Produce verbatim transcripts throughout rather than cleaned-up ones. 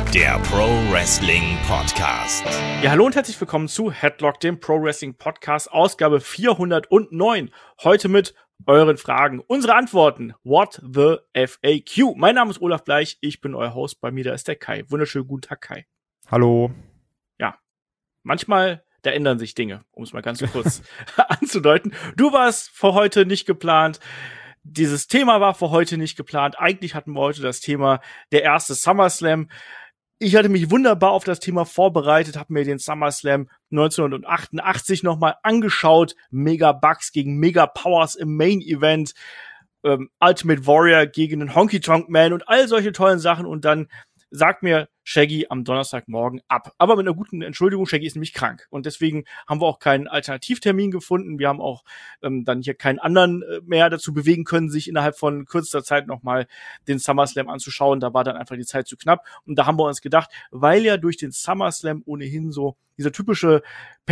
der Pro Wrestling Podcast. Ja, hallo und herzlich willkommen zu Headlock, dem Pro Wrestling Podcast, Ausgabe vierhundertneun. Heute mit euren Fragen, unsere Antworten. What the F A Q? Mein Name ist Olaf Bleich, ich bin euer Host, bei mir da ist der Kai. Wunderschönen guten Tag, Kai. Hallo. Ja, manchmal, da ändern sich Dinge, um es mal ganz kurz anzudeuten. Du warst für heute nicht geplant. Dieses Thema war für heute nicht geplant. Eigentlich hatten wir heute das Thema der erste SummerSlam. Ich hatte mich wunderbar auf das Thema vorbereitet, habe mir den SummerSlam neunzehnhundertachtundachtzig nochmal angeschaut. Mega Bucks gegen Mega Powers im Main Event. Ähm, Ultimate Warrior gegen den Honky Tonk Man und all solche tollen Sachen. Und dann sagt mir Shaggy am Donnerstagmorgen ab. Aber mit einer guten Entschuldigung, Shaggy ist nämlich krank. Und deswegen haben wir auch keinen Alternativtermin gefunden. Wir haben auch ähm, dann hier keinen anderen äh, mehr dazu bewegen können, sich innerhalb von kürzester Zeit nochmal den SummerSlam anzuschauen. Da war dann einfach die Zeit zu knapp. Und da haben wir uns gedacht, weil ja durch den SummerSlam ohnehin so dieser typische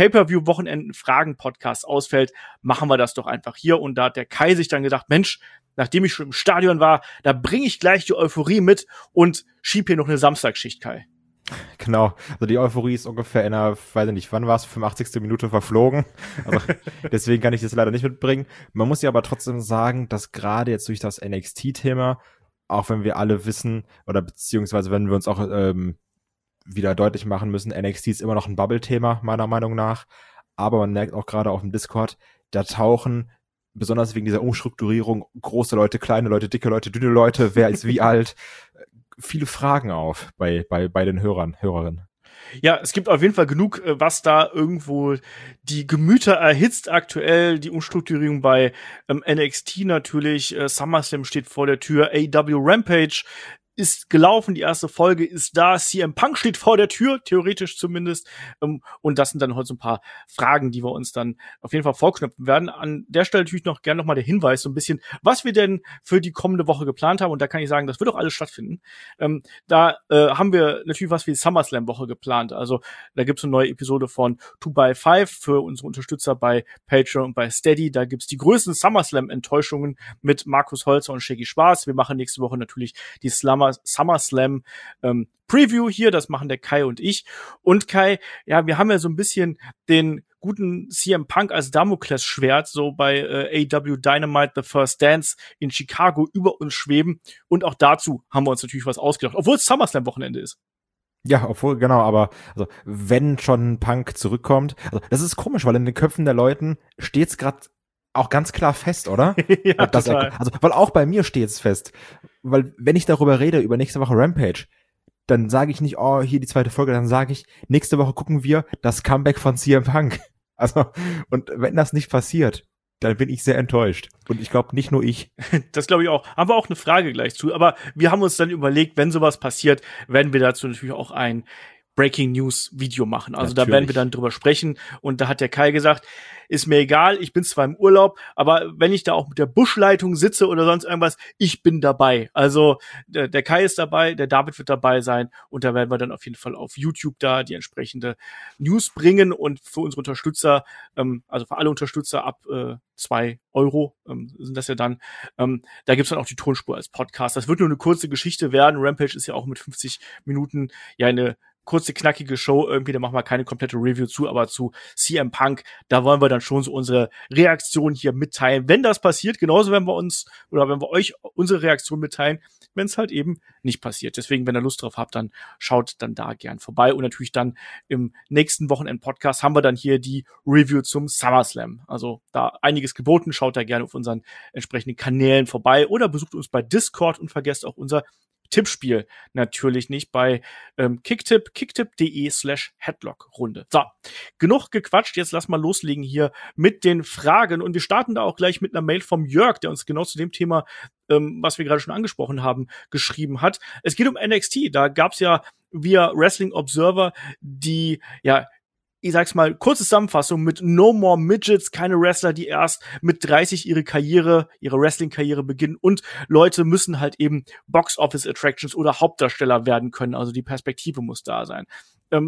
Pay-Per-View-Wochenenden-Fragen-Podcast ausfällt, machen wir das doch einfach hier. Und da hat der Kai sich dann gedacht, Mensch, nachdem ich schon im Stadion war, da bringe ich gleich die Euphorie mit und schieb hier noch eine Samstagsschicht, Kai. Genau, also die Euphorie ist ungefähr in einer, weiß ich nicht, wann war es, fünfundachtzigsten Minute verflogen. Also deswegen kann ich das leider nicht mitbringen. Man muss ja aber trotzdem sagen, dass gerade jetzt durch das N X T-Thema, auch wenn wir alle wissen, oder beziehungsweise wenn wir uns auch ähm, wieder deutlich machen müssen, N X T ist immer noch ein Bubble-Thema, meiner Meinung nach. Aber man merkt auch gerade auf dem Discord, da tauchen besonders wegen dieser Umstrukturierung große Leute, kleine Leute, dicke Leute, dünne Leute, wer ist wie alt, viele Fragen auf bei, bei, bei den Hörern, Hörerinnen. Ja, es gibt auf jeden Fall genug, was da irgendwo die Gemüter erhitzt aktuell. Die Umstrukturierung bei ähm, N X T natürlich. Äh, SummerSlam steht vor der Tür. A E W Rampage ist gelaufen, die erste Folge ist da, C M Punk steht vor der Tür, theoretisch zumindest, ähm, und das sind dann heute so ein paar Fragen, die wir uns dann auf jeden Fall vorknüpfen werden. An der Stelle natürlich noch gerne nochmal der Hinweis, so ein bisschen, was wir denn für die kommende Woche geplant haben, und da kann ich sagen, das wird auch alles stattfinden. Ähm, da äh, haben wir natürlich was für die SummerSlam-Woche geplant, also da gibt's eine neue Episode von two by five für unsere Unterstützer bei Patreon und bei Steady, da gibt's die größten SummerSlam-Enttäuschungen mit Markus Holzer und Shaggy Schwarz. Wir machen nächste Woche natürlich die Slammer SummerSlam ähm, Preview hier, das machen der Kai und ich. Und Kai, ja, wir haben ja so ein bisschen den guten C M Punk als Damoklesschwert so bei äh, A E W Dynamite The First Dance in Chicago über uns schweben. Und auch dazu haben wir uns natürlich was ausgedacht, obwohl es SummerSlam-Wochenende ist. Ja, obwohl, genau, aber also wenn schon Punk zurückkommt, also das ist komisch, weil in den Köpfen der Leuten steht's gerade auch ganz klar fest, oder? Ja, das total. Er, also, weil auch bei mir steht's fest. Weil, wenn ich darüber rede, über nächste Woche Rampage, dann sage ich nicht, oh, hier die zweite Folge, dann sage ich, nächste Woche gucken wir das Comeback von C M Punk. Also, und wenn das nicht passiert, dann bin ich sehr enttäuscht. Und ich glaube, nicht nur ich. Das glaube ich auch. Haben wir auch eine Frage gleich zu. Aber wir haben uns dann überlegt, wenn sowas passiert, werden wir dazu natürlich auch ein Breaking News Video machen. Also natürlich. Da werden wir dann drüber sprechen. Und da hat der Kai gesagt, ist mir egal, ich bin zwar im Urlaub, aber wenn ich da auch mit der Buschleitung sitze oder sonst irgendwas, ich bin dabei. Also der, der Kai ist dabei, der David wird dabei sein und da werden wir dann auf jeden Fall auf YouTube da die entsprechende News bringen und für unsere Unterstützer, ähm, also für alle Unterstützer ab äh, zwei Euro ähm, sind das ja dann, ähm, da gibt's dann auch die Tonspur als Podcast. Das wird nur eine kurze Geschichte werden. Rampage ist ja auch mit fünfzig Minuten ja eine kurze, knackige Show irgendwie, da machen wir keine komplette Review zu, aber zu C M Punk, da wollen wir dann schon so unsere Reaktion hier mitteilen. Wenn das passiert, genauso werden wir uns, oder wenn wir euch unsere Reaktion mitteilen, wenn es halt eben nicht passiert. Deswegen, wenn ihr Lust drauf habt, dann schaut dann da gern vorbei. Und natürlich dann im nächsten Wochenend-Podcast haben wir dann hier die Review zum SummerSlam. Also da einiges geboten, schaut da gerne auf unseren entsprechenden Kanälen vorbei oder besucht uns bei Discord und vergesst auch unser Tippspiel natürlich nicht bei ähm, Kicktipp, kicktipp.de slash Headlock-Runde. So, genug gequatscht, jetzt lass mal loslegen hier mit den Fragen und wir starten da auch gleich mit einer Mail vom Jörg, der uns genau zu dem Thema, ähm, was wir gerade schon angesprochen haben, geschrieben hat. Es geht um N X T, da gab's ja via Wrestling Observer die, ja, ich sag's mal, kurze Zusammenfassung mit No More Midgets, keine Wrestler, die erst mit dreißig ihre Karriere, ihre Wrestling-Karriere beginnen und Leute müssen halt eben Box-Office-Attractions oder Hauptdarsteller werden können, also die Perspektive muss da sein. Ähm,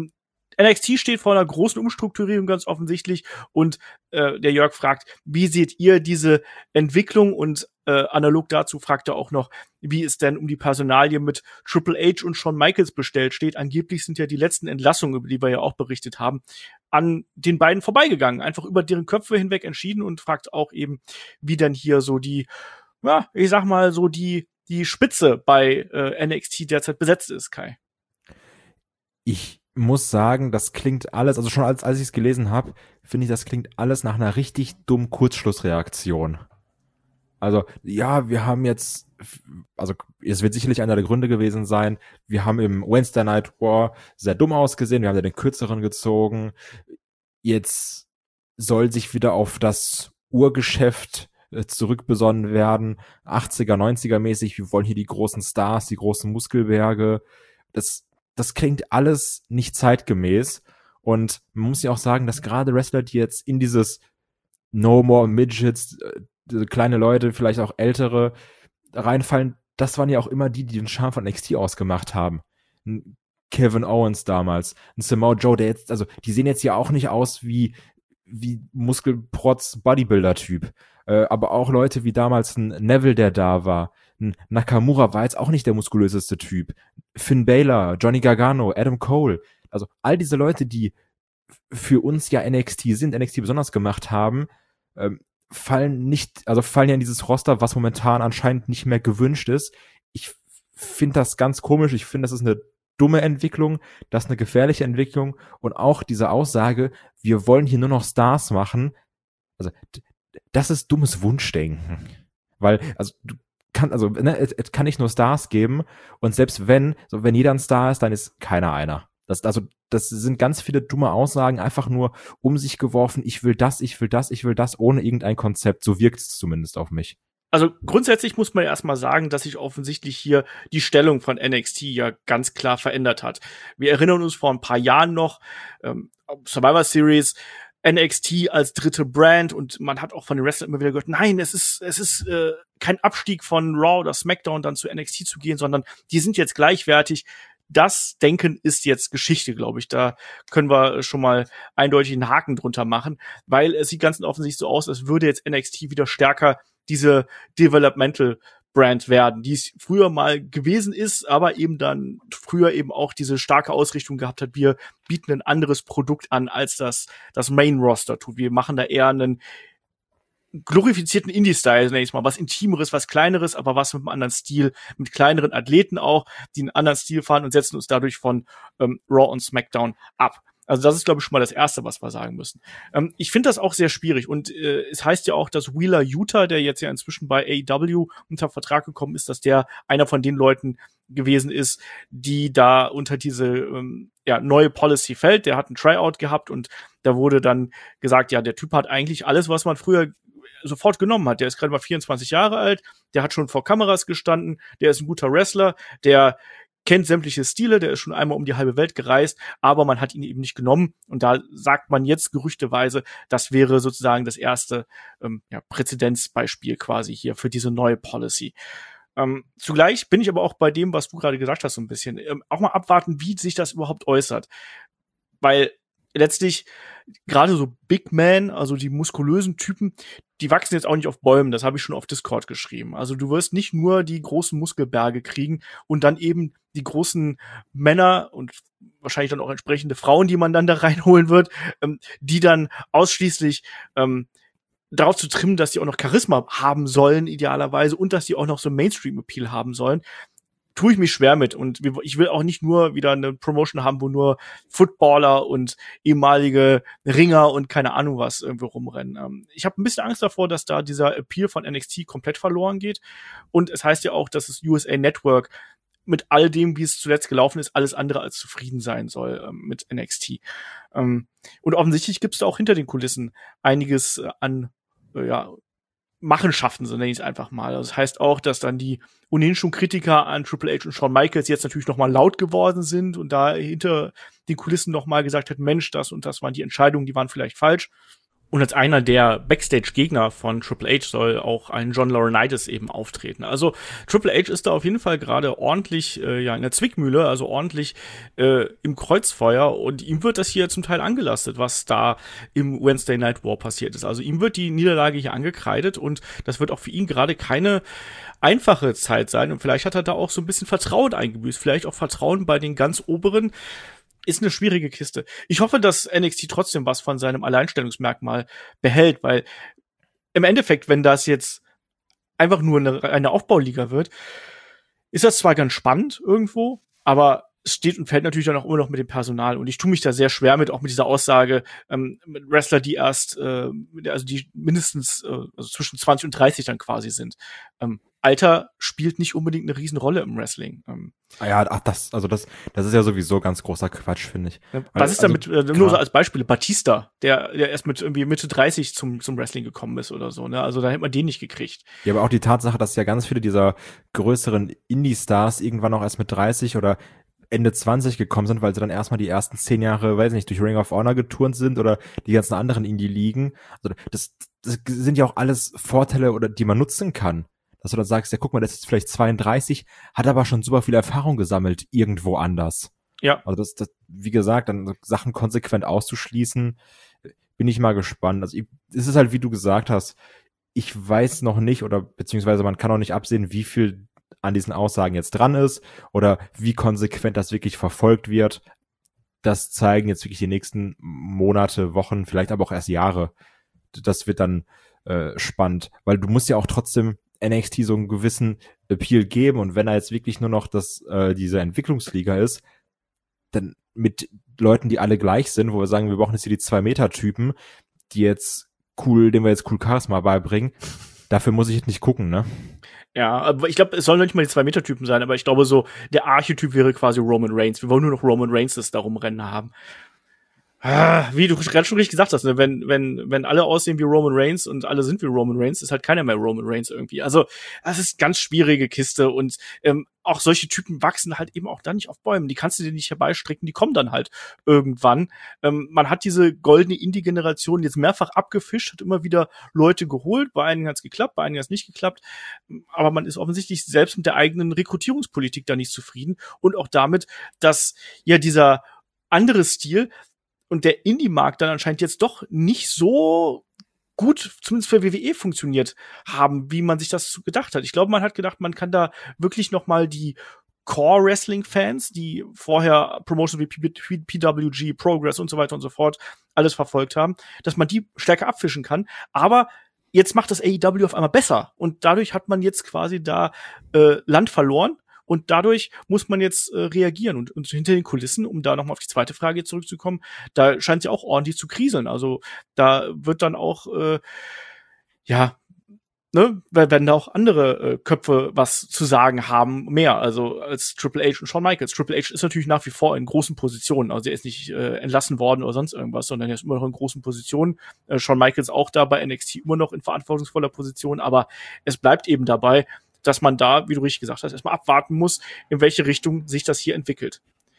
N X T steht vor einer großen Umstrukturierung ganz offensichtlich und äh, der Jörg fragt, wie seht ihr diese Entwicklung? Und äh, analog dazu fragt er auch noch, wie es denn um die Personalie mit Triple H und Shawn Michaels bestellt steht. Angeblich sind ja die letzten Entlassungen, über die wir ja auch berichtet haben, an den beiden vorbeigegangen, einfach über deren Köpfe hinweg entschieden und fragt auch eben, wie denn hier so die, ja, ich sag mal so die die Spitze bei äh, N X T derzeit besetzt ist, Kai. Ich muss sagen, das klingt alles, also schon als, als ich es gelesen habe, finde ich, das klingt alles nach einer richtig dummen Kurzschlussreaktion. Also, ja, wir haben jetzt, also es wird sicherlich einer der Gründe gewesen sein, wir haben im Wednesday Night War sehr dumm ausgesehen, wir haben ja den kürzeren gezogen, jetzt soll sich wieder auf das Urgeschäft äh, zurückbesonnen werden, achtziger, neunziger mäßig, wir wollen hier die großen Stars, die großen Muskelberge, das Das klingt alles nicht zeitgemäß und man muss ja auch sagen, dass gerade Wrestler, die jetzt in dieses No More Midgets, äh, kleine Leute, vielleicht auch ältere, reinfallen, das waren ja auch immer die, die den Charme von N X T ausgemacht haben. Ein Kevin Owens damals, ein Samoa Joe, der jetzt, also die sehen jetzt ja auch nicht aus wie wie Muskelprotz-Bodybuilder-Typ, äh, aber auch Leute wie damals ein Neville, der da war, ein Nakamura war jetzt auch nicht der muskulöseste Typ. Finn Balor, Johnny Gargano, Adam Cole, also all diese Leute, die für uns ja N X T sind, N X T besonders gemacht haben, ähm, fallen nicht, also fallen ja in dieses Roster, was momentan anscheinend nicht mehr gewünscht ist. Ich finde das ganz komisch, ich finde, das ist eine dumme Entwicklung, das ist eine gefährliche Entwicklung und auch diese Aussage, wir wollen hier nur noch Stars machen, also das ist dummes Wunschdenken, weil, also du kann, also ne, es, es kann nicht nur Stars geben und selbst wenn, so wenn jeder ein Star ist, dann ist keiner einer. Das, also das sind ganz viele dumme Aussagen, einfach nur um sich geworfen, ich will das, ich will das, ich will das, ohne irgendein Konzept, so wirkt es zumindest auf mich. Also grundsätzlich muss man erstmal sagen, dass sich offensichtlich hier die Stellung von N X T ja ganz klar verändert hat. Wir erinnern uns vor ein paar Jahren noch, ähm, Survivor Series, N X T als dritte Brand und man hat auch von den Wrestlern immer wieder gehört, nein, es ist es ist äh, kein Abstieg von Raw oder SmackDown dann zu N X T zu gehen, sondern die sind jetzt gleichwertig. Das Denken ist jetzt Geschichte, glaube ich. Da können wir schon mal eindeutig einen Haken drunter machen, weil es sieht ganz offensichtlich so aus, als würde jetzt N X T wieder stärker diese Developmental Brand werden, die es früher mal gewesen ist, aber eben dann früher eben auch diese starke Ausrichtung gehabt hat, wir bieten ein anderes Produkt an, als das das Main-Roster tut. Wir machen da eher einen glorifizierten Indie-Style, nenne ich es mal, was Intimeres, was Kleineres, aber was mit einem anderen Stil, mit kleineren Athleten auch, die einen anderen Stil fahren und setzen uns dadurch von ähm, Raw und SmackDown ab. Also das ist, glaube ich, schon mal das Erste, was wir sagen müssen. Ähm, ich finde das auch sehr schwierig und äh, es heißt ja auch, dass Wheeler Yuta, der jetzt ja inzwischen bei A E W unter Vertrag gekommen ist, dass der einer von den Leuten gewesen ist, die da unter diese ähm, ja, neue Policy fällt. Der hat ein Tryout gehabt und da wurde dann gesagt, ja, der Typ hat eigentlich alles, was man früher sofort genommen hat. Der ist gerade mal vierundzwanzig Jahre alt, der hat schon vor Kameras gestanden, der ist ein guter Wrestler, der kennt sämtliche Stile, der ist schon einmal um die halbe Welt gereist, aber man hat ihn eben nicht genommen. Und da sagt man jetzt gerüchteweise, das wäre sozusagen das erste ähm, ja, Präzedenzbeispiel quasi hier für diese neue Policy. Ähm, zugleich bin ich aber auch bei dem, was du gerade gesagt hast, so ein bisschen, ähm, auch mal abwarten, wie sich das überhaupt äußert. Weil letztlich gerade so Big Man, also die muskulösen Typen, die wachsen jetzt auch nicht auf Bäumen, das habe ich schon auf Discord geschrieben. Also du wirst nicht nur die großen Muskelberge kriegen und dann eben die großen Männer und wahrscheinlich dann auch entsprechende Frauen, die man dann da reinholen wird, ähm, die dann ausschließlich ähm, darauf zu trimmen, dass die auch noch Charisma haben sollen, idealerweise, und dass die auch noch so Mainstream-Appeal haben sollen. Tue ich mich schwer mit und ich will auch nicht nur wieder eine Promotion haben, wo nur Footballer und ehemalige Ringer und keine Ahnung was irgendwie rumrennen. Ich habe ein bisschen Angst davor, dass da dieser Appeal von N X T komplett verloren geht und es heißt ja auch, dass das U S A Network mit all dem, wie es zuletzt gelaufen ist, alles andere als zufrieden sein soll ähm, mit N X T. Ähm, und offensichtlich gibt es da auch hinter den Kulissen einiges äh, an äh, ja Machenschaften, so nenne ich es einfach mal. Also das heißt auch, dass dann die ohnehin schon Kritiker an Triple H und Shawn Michaels jetzt natürlich noch mal laut geworden sind und da hinter den Kulissen noch mal gesagt hat, Mensch, das und das waren die Entscheidungen, die waren vielleicht falsch. Und als einer der Backstage-Gegner von Triple H soll auch ein John Laurinaitis eben auftreten. Also Triple H ist da auf jeden Fall gerade ordentlich äh, ja in der Zwickmühle, also ordentlich äh, im Kreuzfeuer. Und ihm wird das hier zum Teil angelastet, was da im Wednesday Night War passiert ist. Also ihm wird die Niederlage hier angekreidet und das wird auch für ihn gerade keine einfache Zeit sein. Und vielleicht hat er da auch so ein bisschen Vertrauen eingebüßt, vielleicht auch Vertrauen bei den ganz Oberen. Ist eine schwierige Kiste. Ich hoffe, dass N X T trotzdem was von seinem Alleinstellungsmerkmal behält, weil im Endeffekt, wenn das jetzt einfach nur eine, eine Aufbauliga wird, ist das zwar ganz spannend irgendwo, aber es steht und fällt natürlich dann auch immer noch mit dem Personal. Und ich tue mich da sehr schwer mit, auch mit dieser Aussage, ähm, mit Wrestler, die erst, äh, also die mindestens äh, also zwischen zwanzig und dreißig dann quasi sind. Ähm, Alter spielt nicht unbedingt eine Riesenrolle im Wrestling. Ähm, Ja, ach, das, also das, das ist ja sowieso ganz großer Quatsch, finde ich. Was Weil, ist damit, also, äh, nur so als Beispiel, Batista, der, der erst mit irgendwie Mitte dreißig zum, zum Wrestling gekommen ist oder so, ne? Also da hätte man den nicht gekriegt. Ja, aber auch die Tatsache, dass ja ganz viele dieser größeren Indie-Stars irgendwann auch erst mit dreißig oder Ende zwanzig gekommen sind, weil sie dann erstmal die ersten zehn Jahre, weiß nicht, durch Ring of Honor geturnt sind oder die ganzen anderen Indie-Ligen. Also das, das sind ja auch alles Vorteile, oder die man nutzen kann. Dass du dann sagst, ja, guck mal, der ist jetzt vielleicht zweiunddreißig, hat aber schon super viel Erfahrung gesammelt irgendwo anders. Ja. Also das, das, wie gesagt, dann Sachen konsequent auszuschließen, bin ich mal gespannt. Also ich, es ist halt, wie du gesagt hast, ich weiß noch nicht, oder beziehungsweise man kann auch nicht absehen, wie viel an diesen Aussagen jetzt dran ist oder wie konsequent das wirklich verfolgt wird. Das zeigen jetzt wirklich die nächsten Monate, Wochen, vielleicht aber auch erst Jahre. Das wird dann äh, spannend, weil du musst ja auch trotzdem N X T so einen gewissen Appeal geben, und wenn er jetzt wirklich nur noch das äh, diese Entwicklungsliga ist, dann mit Leuten, die alle gleich sind, wo wir sagen, wir brauchen jetzt hier die Zwei-Meter-Typen, die jetzt cool, denen wir jetzt cool Charisma beibringen, dafür muss ich jetzt nicht gucken, ne? Ja, aber ich glaube, es sollen nicht mal die Zwei-Meter-Typen sein, aber ich glaube so, der Archetyp wäre quasi Roman Reigns. Wir wollen nur noch Roman Reigns das da rumrennen haben. Ah, wie du gerade schon richtig gesagt hast, ne? wenn, wenn, wenn alle aussehen wie Roman Reigns und alle sind wie Roman Reigns, ist halt keiner mehr Roman Reigns irgendwie. Also, das ist ganz schwierige Kiste, und ähm, auch solche Typen wachsen halt eben auch dann nicht auf Bäumen. Die kannst du dir nicht herbeistricken, die kommen dann halt irgendwann. Ähm, man hat diese goldene Indie-Generation jetzt mehrfach abgefischt, hat immer wieder Leute geholt. Bei einigen hat's geklappt, bei einigen hat's nicht geklappt. Aber man ist offensichtlich selbst mit der eigenen Rekrutierungspolitik da nicht zufrieden, und auch damit, dass ja dieser andere Stil und der Indie-Markt dann anscheinend jetzt doch nicht so gut, zumindest für W W E, funktioniert haben, wie man sich das gedacht hat. Ich glaube, man hat gedacht, man kann da wirklich noch mal die Core-Wrestling-Fans, die vorher Promotions wie P W G, Progress und so weiter und so fort alles verfolgt haben, dass man die stärker abfischen kann. Aber jetzt macht das A E W auf einmal besser, und dadurch hat man jetzt quasi da äh, Land verloren. Und dadurch muss man jetzt äh, reagieren. Und, und hinter den Kulissen, um da nochmal auf die zweite Frage zurückzukommen, da scheint es ja auch ordentlich zu kriseln. Also da wird dann auch, äh, ja, ne, werden da auch andere äh, Köpfe was zu sagen haben, mehr, also als Triple H und Shawn Michaels. Triple H ist natürlich nach wie vor in großen Positionen. Also er ist nicht äh, entlassen worden oder sonst irgendwas, sondern er ist immer noch in großen Positionen. Äh, Shawn Michaels auch da bei N X T immer noch in verantwortungsvoller Position. Aber es bleibt eben dabei, dass man da, wie du richtig gesagt hast, erstmal abwarten muss, in welche Richtung sich das hier entwickelt.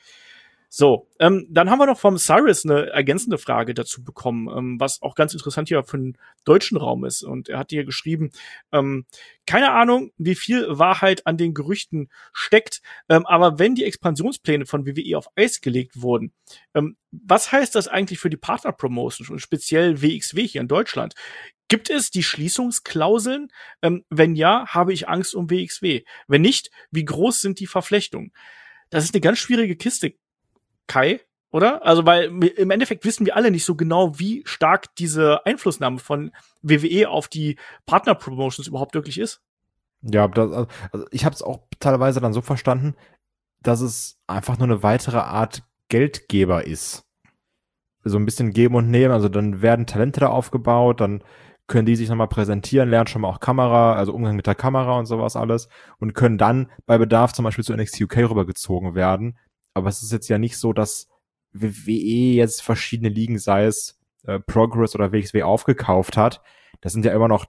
So, ähm, dann haben wir noch vom Cyrus eine ergänzende Frage dazu bekommen, ähm, was auch ganz interessant hier für den deutschen Raum ist. Und er hat hier geschrieben, ähm, keine Ahnung, wie viel Wahrheit an den Gerüchten steckt, ähm, aber wenn die Expansionspläne von W W E auf Eis gelegt wurden, ähm, was heißt das eigentlich für die Partner-Promotions und speziell W X W hier in Deutschland? Gibt es die Schließungsklauseln? Ähm, wenn ja, habe ich Angst um W X W. Wenn nicht, wie groß sind die Verflechtungen? Das ist eine ganz schwierige Kiste, Kai, oder? Also, weil im Endeffekt wissen wir alle nicht so genau, wie stark diese Einflussnahme von W W E auf die Partner-Promotions überhaupt wirklich ist. Ja, das, also ich habe es auch teilweise dann so verstanden, dass es einfach nur eine weitere Art Geldgeber ist. So ein bisschen geben und nehmen. Also dann werden Talente da aufgebaut, dann können die sich nochmal präsentieren, lernen schon mal auch Kamera, also Umgang mit der Kamera und sowas alles, und können dann bei Bedarf zum Beispiel zu N X T U K rübergezogen werden. Aber es ist jetzt ja nicht so, dass W W E jetzt verschiedene Ligen, sei es äh, Progress oder W X W, aufgekauft hat. Das sind ja immer noch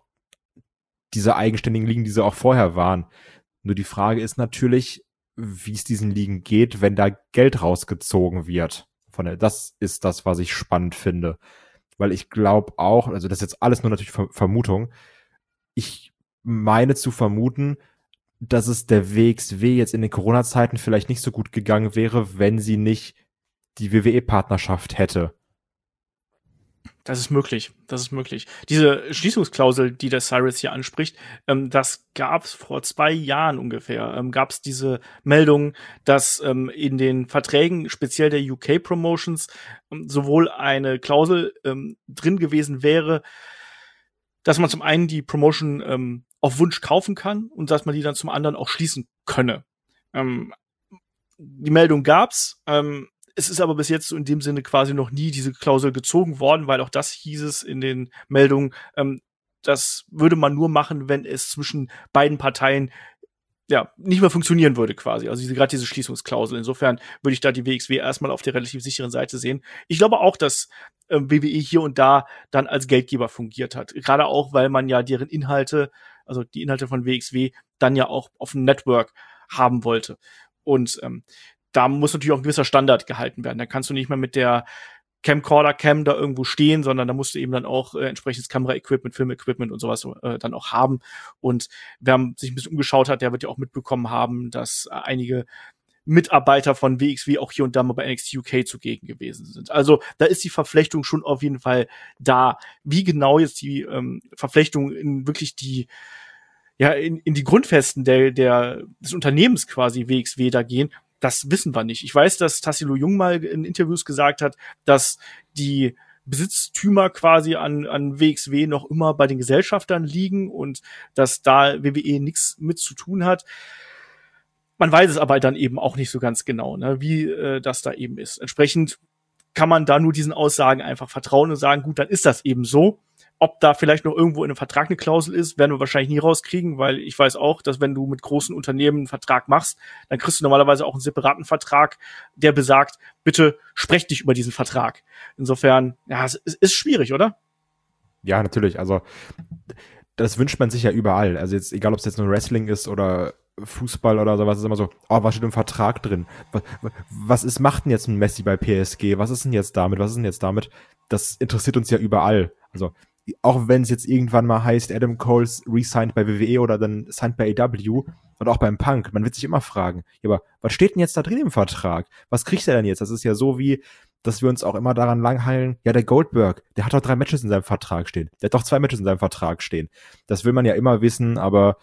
diese eigenständigen Ligen, die sie auch vorher waren. Nur die Frage ist natürlich, wie es diesen Ligen geht, wenn da Geld rausgezogen wird. Von der, das ist das, was ich spannend finde. weil ich glaube auch, also das ist jetzt alles nur natürlich Vermutung, ich meine zu vermuten, dass es der W X W jetzt in den Corona-Zeiten vielleicht nicht so gut gegangen wäre, wenn sie nicht die W W E-Partnerschaft hätte. Das ist möglich, das ist möglich. Diese Schließungsklausel, die der Cyrus hier anspricht, ähm, das gab es vor zwei Jahren ungefähr. Ähm, gab es diese Meldung, dass ähm, in den Verträgen, speziell der U K-Promotions, ähm, sowohl eine Klausel ähm, drin gewesen wäre, dass man zum einen die Promotion ähm, auf Wunsch kaufen kann und dass man die dann zum anderen auch schließen könne. Ähm, die Meldung gab's. Ähm, Es ist aber bis jetzt so in dem Sinne quasi noch nie diese Klausel gezogen worden, weil auch das hieß es in den Meldungen, ähm, das würde man nur machen, wenn es zwischen beiden Parteien ja nicht mehr funktionieren würde quasi. Also diese, gerade diese Schließungsklausel. Insofern würde ich da die W X W erstmal auf der relativ sicheren Seite sehen. Ich glaube auch, dass ähm, W W E hier und da dann als Geldgeber fungiert hat. Gerade auch, weil man ja deren Inhalte, also die Inhalte von W X W, dann ja auch auf dem Network haben wollte. Und ähm, da muss natürlich auch ein gewisser Standard gehalten werden. Da kannst du nicht mehr mit der Camcorder-Cam da irgendwo stehen, sondern da musst du eben dann auch äh, entsprechendes Kamera-Equipment, Film-Equipment und sowas äh, dann auch haben. Und wer sich ein bisschen umgeschaut hat, der wird ja auch mitbekommen haben, dass äh, einige Mitarbeiter von W X W auch hier und da mal bei N X T U K zugegen gewesen sind. Also da ist die Verflechtung schon auf jeden Fall da. Wie genau jetzt die ähm, Verflechtung in wirklich die ja in, in die Grundfesten der, der des Unternehmens quasi W X W da gehen, das wissen wir nicht. Ich weiß, dass Tassilo Jung mal in Interviews gesagt hat, dass die Besitztümer quasi an, an W X W noch immer bei den Gesellschaftern liegen und dass da W W E nichts mit zu tun hat. Man weiß es aber dann eben auch nicht so ganz genau, ne, wie äh, das da eben ist. Entsprechend kann man da nur diesen Aussagen einfach vertrauen und sagen, gut, dann ist das eben so. Ob da vielleicht noch irgendwo in einem Vertrag eine Klausel ist, werden wir wahrscheinlich nie rauskriegen, weil ich weiß auch, dass wenn du mit großen Unternehmen einen Vertrag machst, dann kriegst du normalerweise auch einen separaten Vertrag, der besagt, bitte sprech dich über diesen Vertrag. Insofern, ja, es ist schwierig, oder? Ja, natürlich. Also das wünscht man sich ja überall. Also jetzt, egal ob es jetzt nur Wrestling ist oder Fußball oder sowas, ist immer so, oh, was steht im Vertrag drin? Was, was ist, macht denn jetzt ein Messi bei P S G? Was ist denn jetzt damit? Was ist denn jetzt damit? Das interessiert uns ja überall. Also auch wenn es jetzt irgendwann mal heißt, Adam Cole's re-signed bei W W E oder dann signed bei A E W und auch beim Punk, man wird sich immer fragen, ja, aber was steht denn jetzt da drin im Vertrag? Was kriegt er denn jetzt? Das ist ja so wie, dass wir uns auch immer daran langheilen, ja, der Goldberg, der hat doch drei Matches in seinem Vertrag stehen. Der hat doch zwei Matches in seinem Vertrag stehen. Das will man ja immer wissen, aber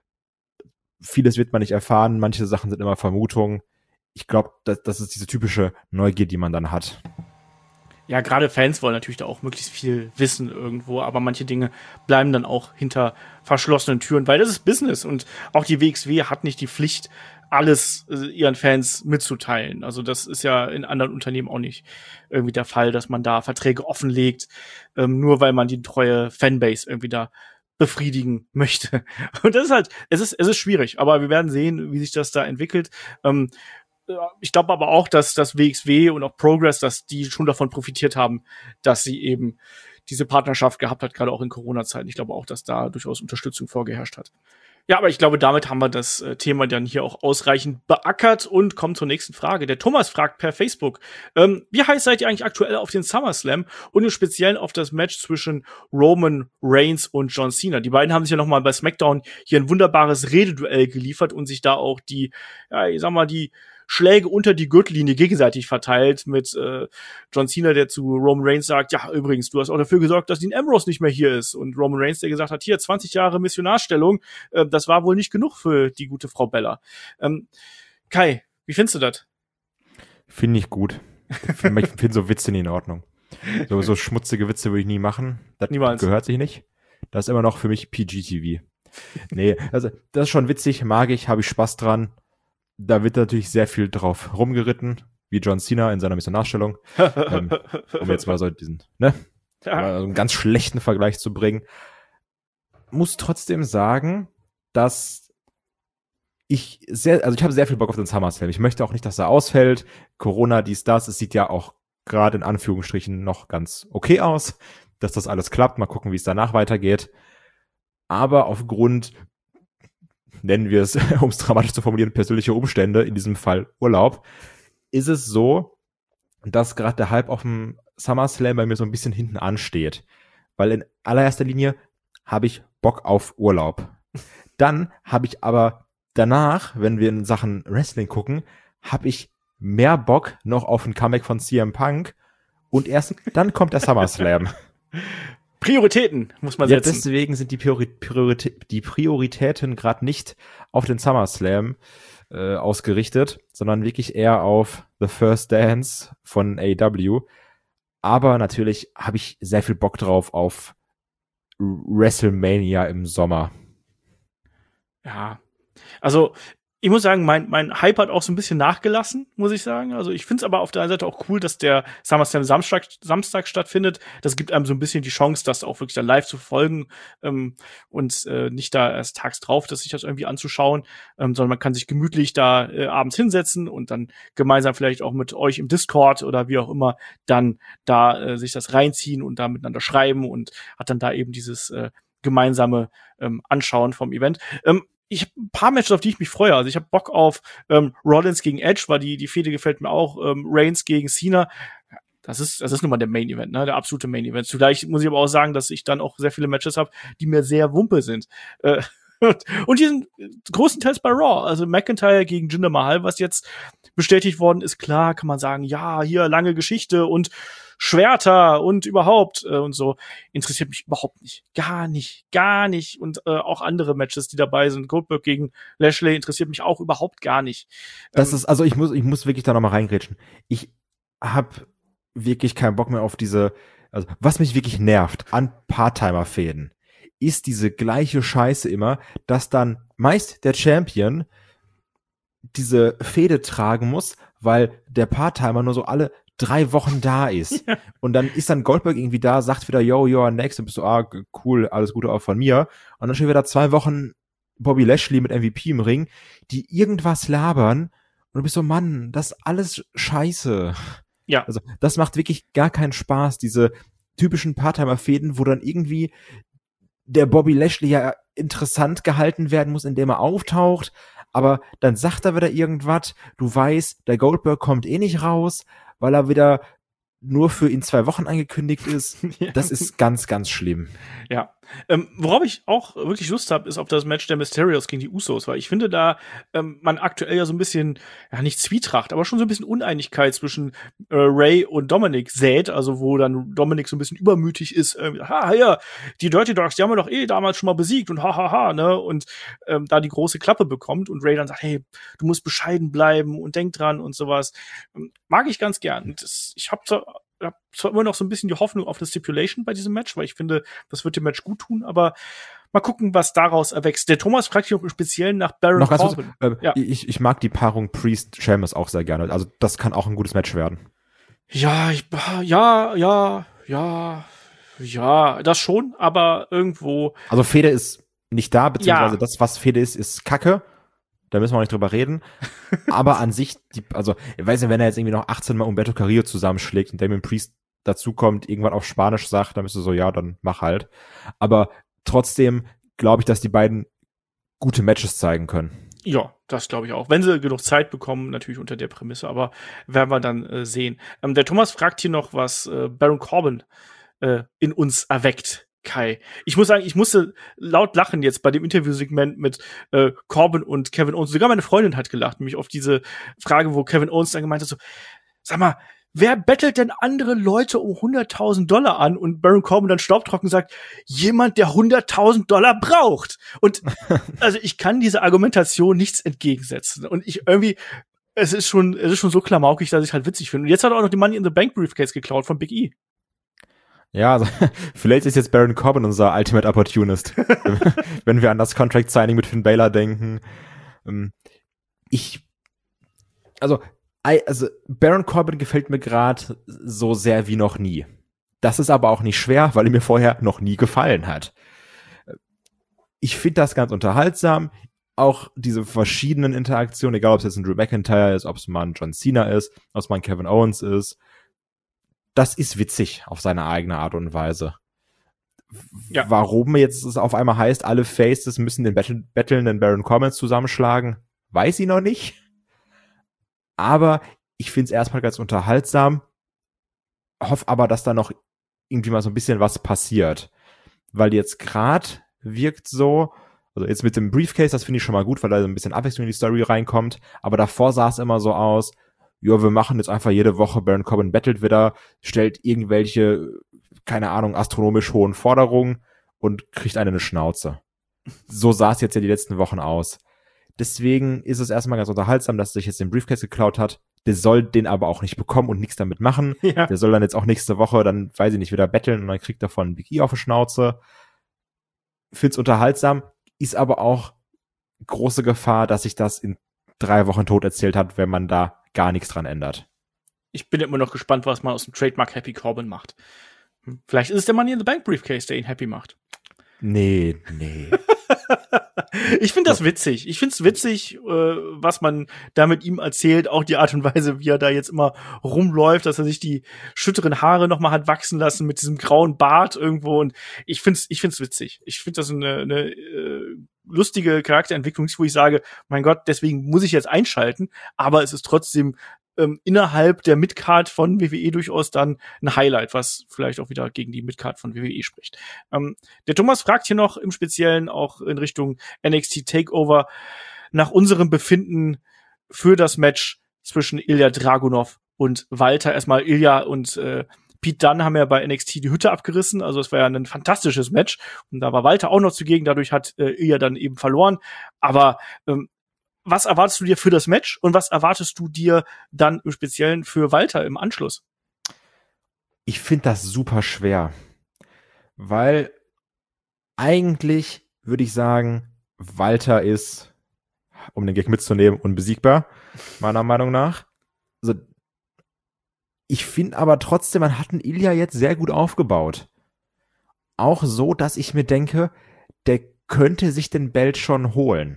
vieles wird man nicht erfahren. Manche Sachen sind immer Vermutungen. Ich glaube, das, das ist diese typische Neugier, die man dann hat. Ja, gerade Fans wollen natürlich da auch möglichst viel wissen irgendwo, aber manche Dinge bleiben dann auch hinter verschlossenen Türen, weil das ist Business und auch die W X W hat nicht die Pflicht, alles äh, ihren Fans mitzuteilen. Also das ist ja in anderen Unternehmen auch nicht irgendwie der Fall, dass man da Verträge offenlegt, ähm, nur weil man die treue Fanbase irgendwie da befriedigen möchte. Und das ist halt, es ist, es ist schwierig, aber wir werden sehen, wie sich das da entwickelt. Ähm, Ich glaube aber auch, dass das W X W und auch Progress, dass die schon davon profitiert haben, dass sie eben diese Partnerschaft gehabt hat, gerade auch in Corona-Zeiten. Ich glaube auch, dass da durchaus Unterstützung vorgeherrscht hat. Ja, aber ich glaube, damit haben wir das äh, Thema dann hier auch ausreichend beackert und kommen zur nächsten Frage. Der Thomas fragt per Facebook, ähm, wie heiß seid ihr eigentlich aktuell auf den SummerSlam und im Speziellen auf das Match zwischen Roman Reigns und John Cena? Die beiden haben sich ja noch mal bei SmackDown hier ein wunderbares Rededuell geliefert und sich da auch die, ja, ich sag mal, die Schläge unter die Gürtellinie gegenseitig verteilt mit äh, John Cena, der zu Roman Reigns sagt, ja, übrigens, du hast auch dafür gesorgt, dass Dean Ambrose nicht mehr hier ist. Und Roman Reigns, der gesagt hat, hier, zwanzig Jahre Missionarstellung, äh, das war wohl nicht genug für die gute Frau Bella. Ähm, Kai, wie findest du das? Finde ich gut. Ich finde find so Witze nie in Ordnung. So, so schmutzige Witze würde ich nie machen. Das Niemals. Gehört sich nicht. Das ist immer noch für mich P G T V. Nee, also das ist schon witzig, mag ich, habe ich Spaß dran. Da wird natürlich sehr viel drauf rumgeritten, wie John Cena in seiner Missionarstellung. ähm, um jetzt mal so diesen, ne? Ja. Also einen ganz schlechten Vergleich zu bringen. Muss trotzdem sagen, dass ich sehr, also ich habe sehr viel Bock auf den SummerSlam. Ich möchte auch nicht, dass er ausfällt. Corona, dies, das. Es sieht ja auch gerade in Anführungsstrichen noch ganz okay aus, dass das alles klappt. Mal gucken, wie es danach weitergeht. Aber aufgrund, nennen wir es, um es dramatisch zu formulieren, persönliche Umstände, in diesem Fall Urlaub, ist es so, dass gerade der Hype auf dem SummerSlam bei mir so ein bisschen hinten ansteht. Weil in allererster Linie habe ich Bock auf Urlaub. Dann habe ich aber danach, wenn wir in Sachen Wrestling gucken, habe ich mehr Bock noch auf ein Comeback von C M Punk und erst dann kommt der SummerSlam. Prioritäten muss man ja, setzen. Deswegen sind die, Priori- Prioritä- die Prioritäten gerade nicht auf den SummerSlam äh, ausgerichtet, sondern wirklich eher auf The First Dance von A E W. Aber natürlich habe ich sehr viel Bock drauf auf WrestleMania im Sommer. Ja, also ich muss sagen, mein, mein Hype hat auch so ein bisschen nachgelassen, muss ich sagen. Also ich finde es aber auf der einen Seite auch cool, dass der SummerSlam Samstag, Samstag stattfindet. Das gibt einem so ein bisschen die Chance, das auch wirklich dann live zu verfolgen ähm, und äh, nicht da erst tags drauf, dass sich das irgendwie anzuschauen, ähm, sondern man kann sich gemütlich da äh, abends hinsetzen und dann gemeinsam vielleicht auch mit euch im Discord oder wie auch immer dann da äh, sich das reinziehen und da miteinander schreiben und hat dann da eben dieses äh, gemeinsame ähm, Anschauen vom Event. Ähm, Ich habe ein paar Matches, auf die ich mich freue. Also ich habe Bock auf ähm, Rollins gegen Edge, weil die die Fehde gefällt mir auch. Ähm, Reigns gegen Cena. Das ist das ist nun mal der Main Event, ne, der absolute Main Event. Zugleich muss ich aber auch sagen, dass ich dann auch sehr viele Matches habe, die mir sehr Wumpe sind. Äh, und die sind großenteils bei Raw. Also McIntyre gegen Jinder Mahal, was jetzt bestätigt worden ist, klar kann man sagen, ja, hier lange Geschichte und Schwerter und überhaupt äh, und so. Interessiert mich überhaupt nicht. Gar nicht. Gar nicht. Und äh, auch andere Matches, die dabei sind. Goldberg gegen Lashley interessiert mich auch überhaupt gar nicht. Das ähm, ist, also ich muss, ich muss wirklich da nochmal reingrätschen. Ich habe wirklich keinen Bock mehr auf diese, also was mich wirklich nervt an Part-Timer-Fäden, ist diese gleiche Scheiße immer, dass dann meist der Champion diese Fehde tragen muss, weil der Part-Timer nur so alle drei Wochen da ist. Ja. Und dann ist dann Goldberg irgendwie da, sagt wieder, yo, you're next. Und bist so, ah, cool, alles Gute auch von mir. Und dann steht wieder zwei Wochen Bobby Lashley mit M V P im Ring, die irgendwas labern. Und du bist so, Mann, das ist alles scheiße. Ja. Also, das macht wirklich gar keinen Spaß, diese typischen Part-Timer-Fäden, wo dann irgendwie der Bobby Lashley ja interessant gehalten werden muss, indem er auftaucht. Aber dann sagt er wieder irgendwas. Du weißt, der Goldberg kommt eh nicht raus, weil er wieder nur für in zwei Wochen angekündigt ist. Ja. Das ist ganz, ganz schlimm. Ja. Ähm, worauf ich auch wirklich Lust habe, ist auf das Match der Mysterios gegen die Usos, weil ich finde, da ähm, man aktuell ja so ein bisschen, ja nicht Zwietracht, aber schon so ein bisschen Uneinigkeit zwischen äh, Ray und Dominic sät, also wo dann Dominic so ein bisschen übermütig ist, äh, ha, ja, die Dirty Dogs, die haben wir doch eh damals schon mal besiegt und ha, ha, ha, ne, und ähm, da die große Klappe bekommt und Ray dann sagt, hey, du musst bescheiden bleiben und denk dran und sowas. Mag ich ganz gern. Und das, ich hab zwar Ich habe zwar immer noch so ein bisschen die Hoffnung auf eine Stipulation bei diesem Match, weil ich finde, das wird dem Match gut tun, aber mal gucken, was daraus erwächst. Der Thomas fragt sich auch im Speziellen nach Baron noch Corbin. Kurz, äh, ja. ich, ich mag die Paarung Priest-Sheamus auch sehr gerne. Also das kann auch ein gutes Match werden. Ja, ich, ja, ja, ja, ja, das schon, aber irgendwo. Also Fehde ist nicht da, beziehungsweise ja. das, was Fehde ist, ist Kacke. Da müssen wir auch nicht drüber reden. Aber an sich, die, also, ich weiß nicht, wenn er jetzt irgendwie noch achtzehn Mal Humberto Carrillo zusammenschlägt und Damien Priest dazukommt, irgendwann auf Spanisch sagt, dann bist du so, ja, dann mach halt. Aber trotzdem glaube ich, dass die beiden gute Matches zeigen können. Ja, das glaube ich auch. Wenn sie genug Zeit bekommen, natürlich unter der Prämisse, aber werden wir dann äh, sehen. Ähm, der Thomas fragt hier noch, was äh, Baron Corbin äh, in uns erweckt. Kai. Ich muss sagen, ich musste laut lachen jetzt bei dem Interviewsegment mit äh, Corbin und Kevin Owens. Sogar meine Freundin hat gelacht, nämlich auf diese Frage, wo Kevin Owens dann gemeint hat, so, sag mal, wer bettelt denn andere Leute um hunderttausend Dollar an? Und Baron Corbin dann staubtrocken sagt, jemand, der hunderttausend Dollar braucht. Und also ich kann dieser Argumentation nichts entgegensetzen. Und ich irgendwie, es ist schon, es ist schon so klamaukig, dass ich halt witzig finde. Und jetzt hat er auch noch die Money in the Bank Briefcase geklaut von Big E. Ja, also, vielleicht ist jetzt Baron Corbin unser Ultimate Opportunist. Wenn wir an das Contract Signing mit Finn Balor denken. Ich, also, also Baron Corbin gefällt mir gerade so sehr wie noch nie. Das ist aber auch nicht schwer, weil er mir vorher noch nie gefallen hat. Ich finde das ganz unterhaltsam. Auch diese verschiedenen Interaktionen, egal ob es jetzt ein Drew McIntyre ist, ob es mal ein John Cena ist, ob es mal ein Kevin Owens ist. Das ist witzig auf seine eigene Art und Weise. Ja. Warum jetzt es auf einmal heißt, alle Faces müssen den Battle- battlenden Baron Corbin zusammenschlagen, weiß ich noch nicht. Aber ich finde es erstmal ganz unterhaltsam hoffe aber, dass da noch irgendwie mal so ein bisschen was passiert. Weil jetzt gerade wirkt so, also jetzt mit dem Briefcase, das finde ich schon mal gut, weil da so ein bisschen Abwechslung in die Story reinkommt. Aber davor sah es immer so aus, ja, wir machen jetzt einfach jede Woche, Baron Corbin battelt wieder, stellt irgendwelche, keine Ahnung, astronomisch hohen Forderungen und kriegt eine, eine Schnauze. So sah es jetzt ja die letzten Wochen aus. Deswegen ist es erstmal ganz unterhaltsam, dass er sich jetzt den Briefcase geklaut hat. Der soll den aber auch nicht bekommen und nichts damit machen. Ja. Der soll dann jetzt auch nächste Woche, dann weiß ich nicht, wieder betteln und dann kriegt er von Big E auf die Schnauze. Find's unterhaltsam, ist aber auch große Gefahr, dass sich das in drei Wochen tot erzählt hat, wenn man da gar nichts dran ändert. Ich bin immer noch gespannt, was man aus dem Trademark Happy Corbin macht. Hm. Vielleicht ist es der Money in the Bank Briefcase, der ihn happy macht. Nee, nee. Ich finde das witzig. Ich finde es witzig, äh, was man da mit ihm erzählt. Auch die Art und Weise, wie er da jetzt immer rumläuft, dass er sich die schütteren Haare noch mal hat wachsen lassen mit diesem grauen Bart irgendwo. Und ich finde es ich find's witzig. Ich finde das eine, eine äh, lustige Charakterentwicklung, wo ich sage, mein Gott, deswegen muss ich jetzt einschalten. Aber es ist trotzdem ähm, innerhalb der Midcard von W W E durchaus dann ein Highlight, was vielleicht auch wieder gegen die Midcard von W W E spricht. Ähm, der Thomas fragt hier noch im Speziellen auch in Richtung N X T Takeover nach unserem Befinden für das Match zwischen Ilja Dragunov und Walter. Erstmal Ilja und äh, Pete Dunne haben ja bei N X T die Hütte abgerissen, also es war ja ein fantastisches Match und da war Walter auch noch zugegen, dadurch hat äh, Ilja dann eben verloren, aber ähm, was erwartest du dir für das Match und was erwartest du dir dann im Speziellen für Walter im Anschluss? Ich finde das super schwer, weil eigentlich würde ich sagen, Walter ist, um den Gag mitzunehmen, unbesiegbar, meiner Meinung nach. Also, ich finde aber trotzdem, man hat einen Ilja jetzt sehr gut aufgebaut. Auch so, dass ich mir denke, der könnte sich den Belt schon holen.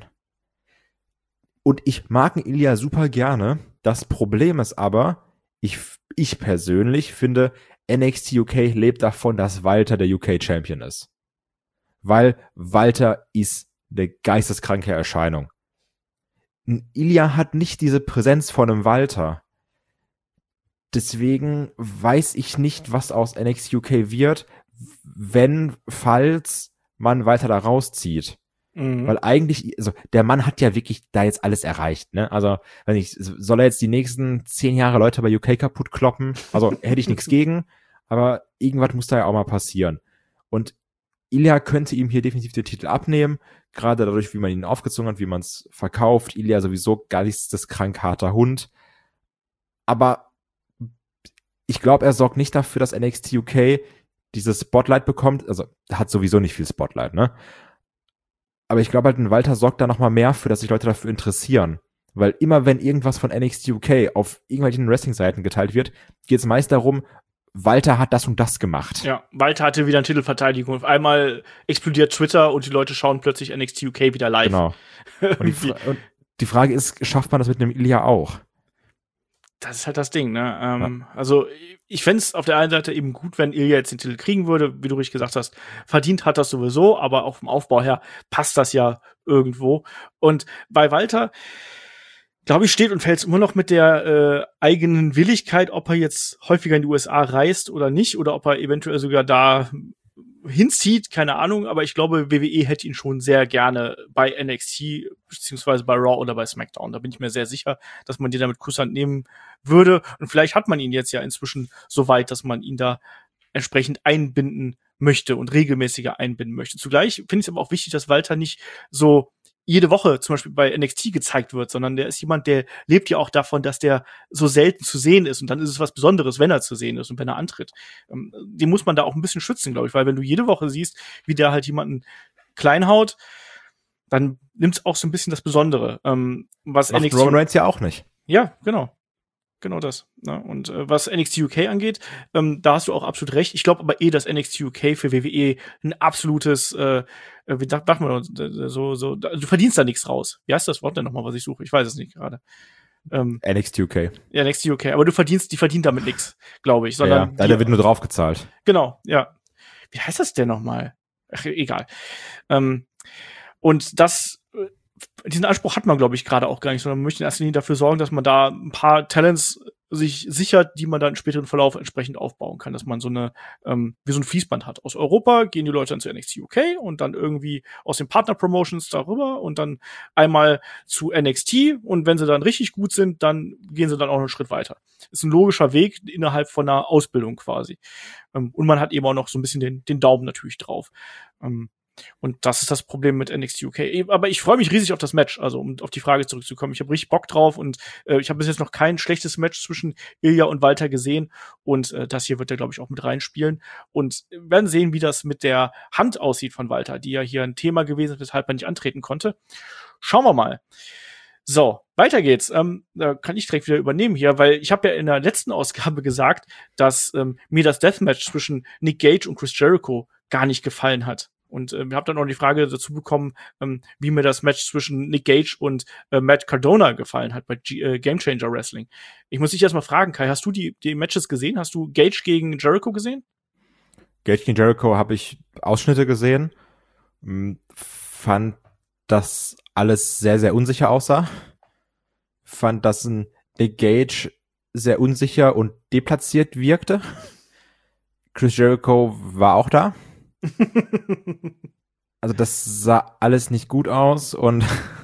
Und ich mag einen Ilja super gerne. Das Problem ist aber, ich, ich persönlich finde, N X T U K lebt davon, dass Walter der U K-Champion ist. Weil Walter ist eine geisteskranke Erscheinung. Ein Ilja hat nicht diese Präsenz von einem Walter. Deswegen weiß ich nicht, was aus N X T U K wird, wenn, falls man Walter da rauszieht. Mhm. Weil eigentlich, also der Mann hat ja wirklich da jetzt alles erreicht, ne? Also, wenn ich, soll er jetzt die nächsten zehn Jahre Leute bei U K kaputt kloppen? Also hätte ich nichts gegen, aber irgendwas muss da ja auch mal passieren. Und Ilja könnte ihm hier definitiv den Titel abnehmen, gerade dadurch, wie man ihn aufgezogen hat, wie man es verkauft. Ilja sowieso geisteskrank harter Hund. Aber ich glaube, er sorgt nicht dafür, dass N X T U K dieses Spotlight bekommt. Also, er hat sowieso nicht viel Spotlight, ne? Aber ich glaube halt, ein Walter sorgt da noch mal mehr für, dass sich Leute dafür interessieren. Weil immer, wenn irgendwas von N X T U K auf irgendwelchen Wrestling-Seiten geteilt wird, geht es meist darum, Walter hat das und das gemacht. Ja, Walter hatte wieder eine Titelverteidigung. Auf einmal explodiert Twitter und die Leute schauen plötzlich N X T U K wieder live. Genau. Und die, Fra- und die Frage ist, schafft man das mit einem Ilja auch? Das ist halt das Ding, ne? Ähm, ja. Also ich fände es auf der einen Seite eben gut, wenn Ilja jetzt den Titel kriegen würde, wie du richtig gesagt hast. Verdient hat das sowieso, aber auch vom Aufbau her passt das ja irgendwo. Und bei Walter, glaube ich, steht und fällt es immer noch mit der äh, eigenen Willigkeit, ob er jetzt häufiger in die U S A reist oder nicht, oder ob er eventuell sogar da hinzieht, keine Ahnung, aber ich glaube, W W E hätte ihn schon sehr gerne bei N X T, beziehungsweise bei Raw oder bei SmackDown. Da bin ich mir sehr sicher, dass man den da mit Kusshand nehmen würde. Und vielleicht hat man ihn jetzt ja inzwischen so weit, dass man ihn da entsprechend einbinden möchte und regelmäßiger einbinden möchte. Zugleich finde ich es aber auch wichtig, dass Walter nicht so jede Woche zum Beispiel bei N X T gezeigt wird, sondern der ist jemand, der lebt ja auch davon, dass der so selten zu sehen ist und dann ist es was Besonderes, wenn er zu sehen ist und wenn er antritt. Ähm, den muss man da auch ein bisschen schützen, glaube ich, weil wenn du jede Woche siehst, wie der halt jemanden klein haut, dann nimmt es auch so ein bisschen das Besondere. Ähm, was Macht N X T Roman Reigns ja auch nicht. Ja, genau. Genau das. Ne? Und äh, was N X T U K angeht, ähm, da hast du auch absolut recht. Ich glaube aber eh, dass N X T U K für W W E ein absolutes, äh, wie sagt man, so, so, du verdienst da nichts raus. Wie heißt das Wort denn nochmal, was ich suche? Ich weiß es nicht gerade. Ähm, N X T U K. Ja, N X T U K. Aber du verdienst, die verdienen damit nichts, glaube ich. Sondern ja, ja. Da wird nur draufgezahlt. Genau, ja. Wie heißt das denn nochmal? Ach, egal. Ähm, und das diesen Anspruch hat man, glaube ich, gerade auch gar nicht, sondern man möchte in erster Linie dafür sorgen, dass man da ein paar Talents sich sichert, die man dann im späteren Verlauf entsprechend aufbauen kann, dass man so eine, ähm, wie so ein Fließband hat. Aus Europa gehen die Leute dann zu N X T U K und dann irgendwie aus den Partner-Promotions darüber und dann einmal zu N X T und wenn sie dann richtig gut sind, dann gehen sie dann auch einen Schritt weiter. Ist ein logischer Weg innerhalb von einer Ausbildung quasi. Ähm, und man hat eben auch noch so ein bisschen den, den Daumen natürlich drauf. Ähm, Und das ist das Problem mit N X T U K. Aber ich freue mich riesig auf das Match, also um auf die Frage zurückzukommen. Ich habe richtig Bock drauf und äh, ich habe bis jetzt noch kein schlechtes Match zwischen Ilja und Walter gesehen. Und äh, das hier wird er, glaube ich, auch mit reinspielen. Und wir werden sehen, wie das mit der Hand aussieht von Walter, die ja hier ein Thema gewesen ist, weshalb er nicht antreten konnte. Schauen wir mal. So, weiter geht's. Ähm, da kann ich direkt wieder übernehmen hier, weil ich habe ja in der letzten Ausgabe gesagt, dass ähm, mir das Deathmatch zwischen Nick Gage und Chris Jericho gar nicht gefallen hat. Und äh, habe dann auch die Frage dazu bekommen, ähm, wie mir das Match zwischen Nick Gage und äh, Matt Cardona gefallen hat bei G- äh, Game Changer Wrestling. Ich muss dich erstmal fragen, Kai, hast du die, die Matches gesehen? Hast du Gage gegen Jericho gesehen? Gage gegen Jericho habe ich Ausschnitte gesehen. Fand, dass alles sehr, sehr unsicher aussah. Fand, dass ein Nick Gage sehr unsicher und deplatziert wirkte. Chris Jericho war auch da. Also das sah alles nicht gut aus und